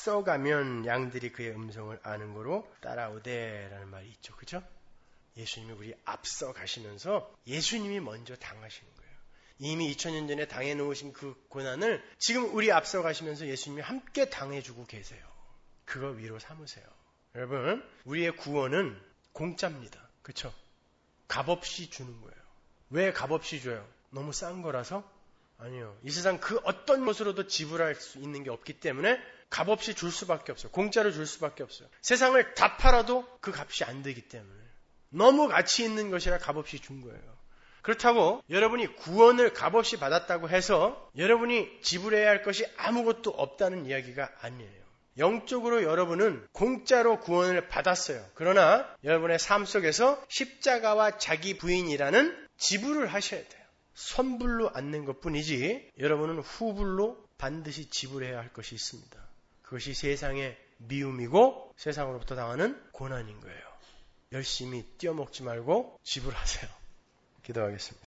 앞서가면 양들이 그의 음성을 아는 거로 따라오되라는 말이 있죠. 그렇죠? 예수님이 우리 앞서 가시면서 예수님이 먼저 당하시는 거예요. 이미 2000년 전에 당해놓으신 그 고난을 지금 우리 앞서 가시면서 예수님이 함께 당해주고 계세요. 그거 위로 삼으세요. 여러분, 우리의 구원은 공짜입니다. 그렇죠? 값없이 주는 거예요. 왜 값없이 줘요? 너무 싼 거라서? 아니요. 이 세상 그 어떤 것으로도 지불할 수 있는 게 없기 때문에 값없이 줄 수밖에 없어요. 공짜로 줄 수밖에 없어요. 세상을 다 팔아도 그 값이 안 되기 때문에. 너무 가치 있는 것이라 값없이 준 거예요. 그렇다고 여러분이 구원을 값없이 받았다고 해서 여러분이 지불해야 할 것이 아무것도 없다는 이야기가 아니에요. 영적으로 여러분은 공짜로 구원을 받았어요. 그러나 여러분의 삶 속에서 십자가와 자기 부인이라는 지불을 하셔야 돼요. 선불로 않는 것뿐이지 여러분은 후불로 반드시 지불해야 할 것이 있습니다. 그것이 세상의 미움이고 세상으로부터 당하는 고난인 거예요. 열심히 띄어먹지 말고 지불하세요. 기도하겠습니다.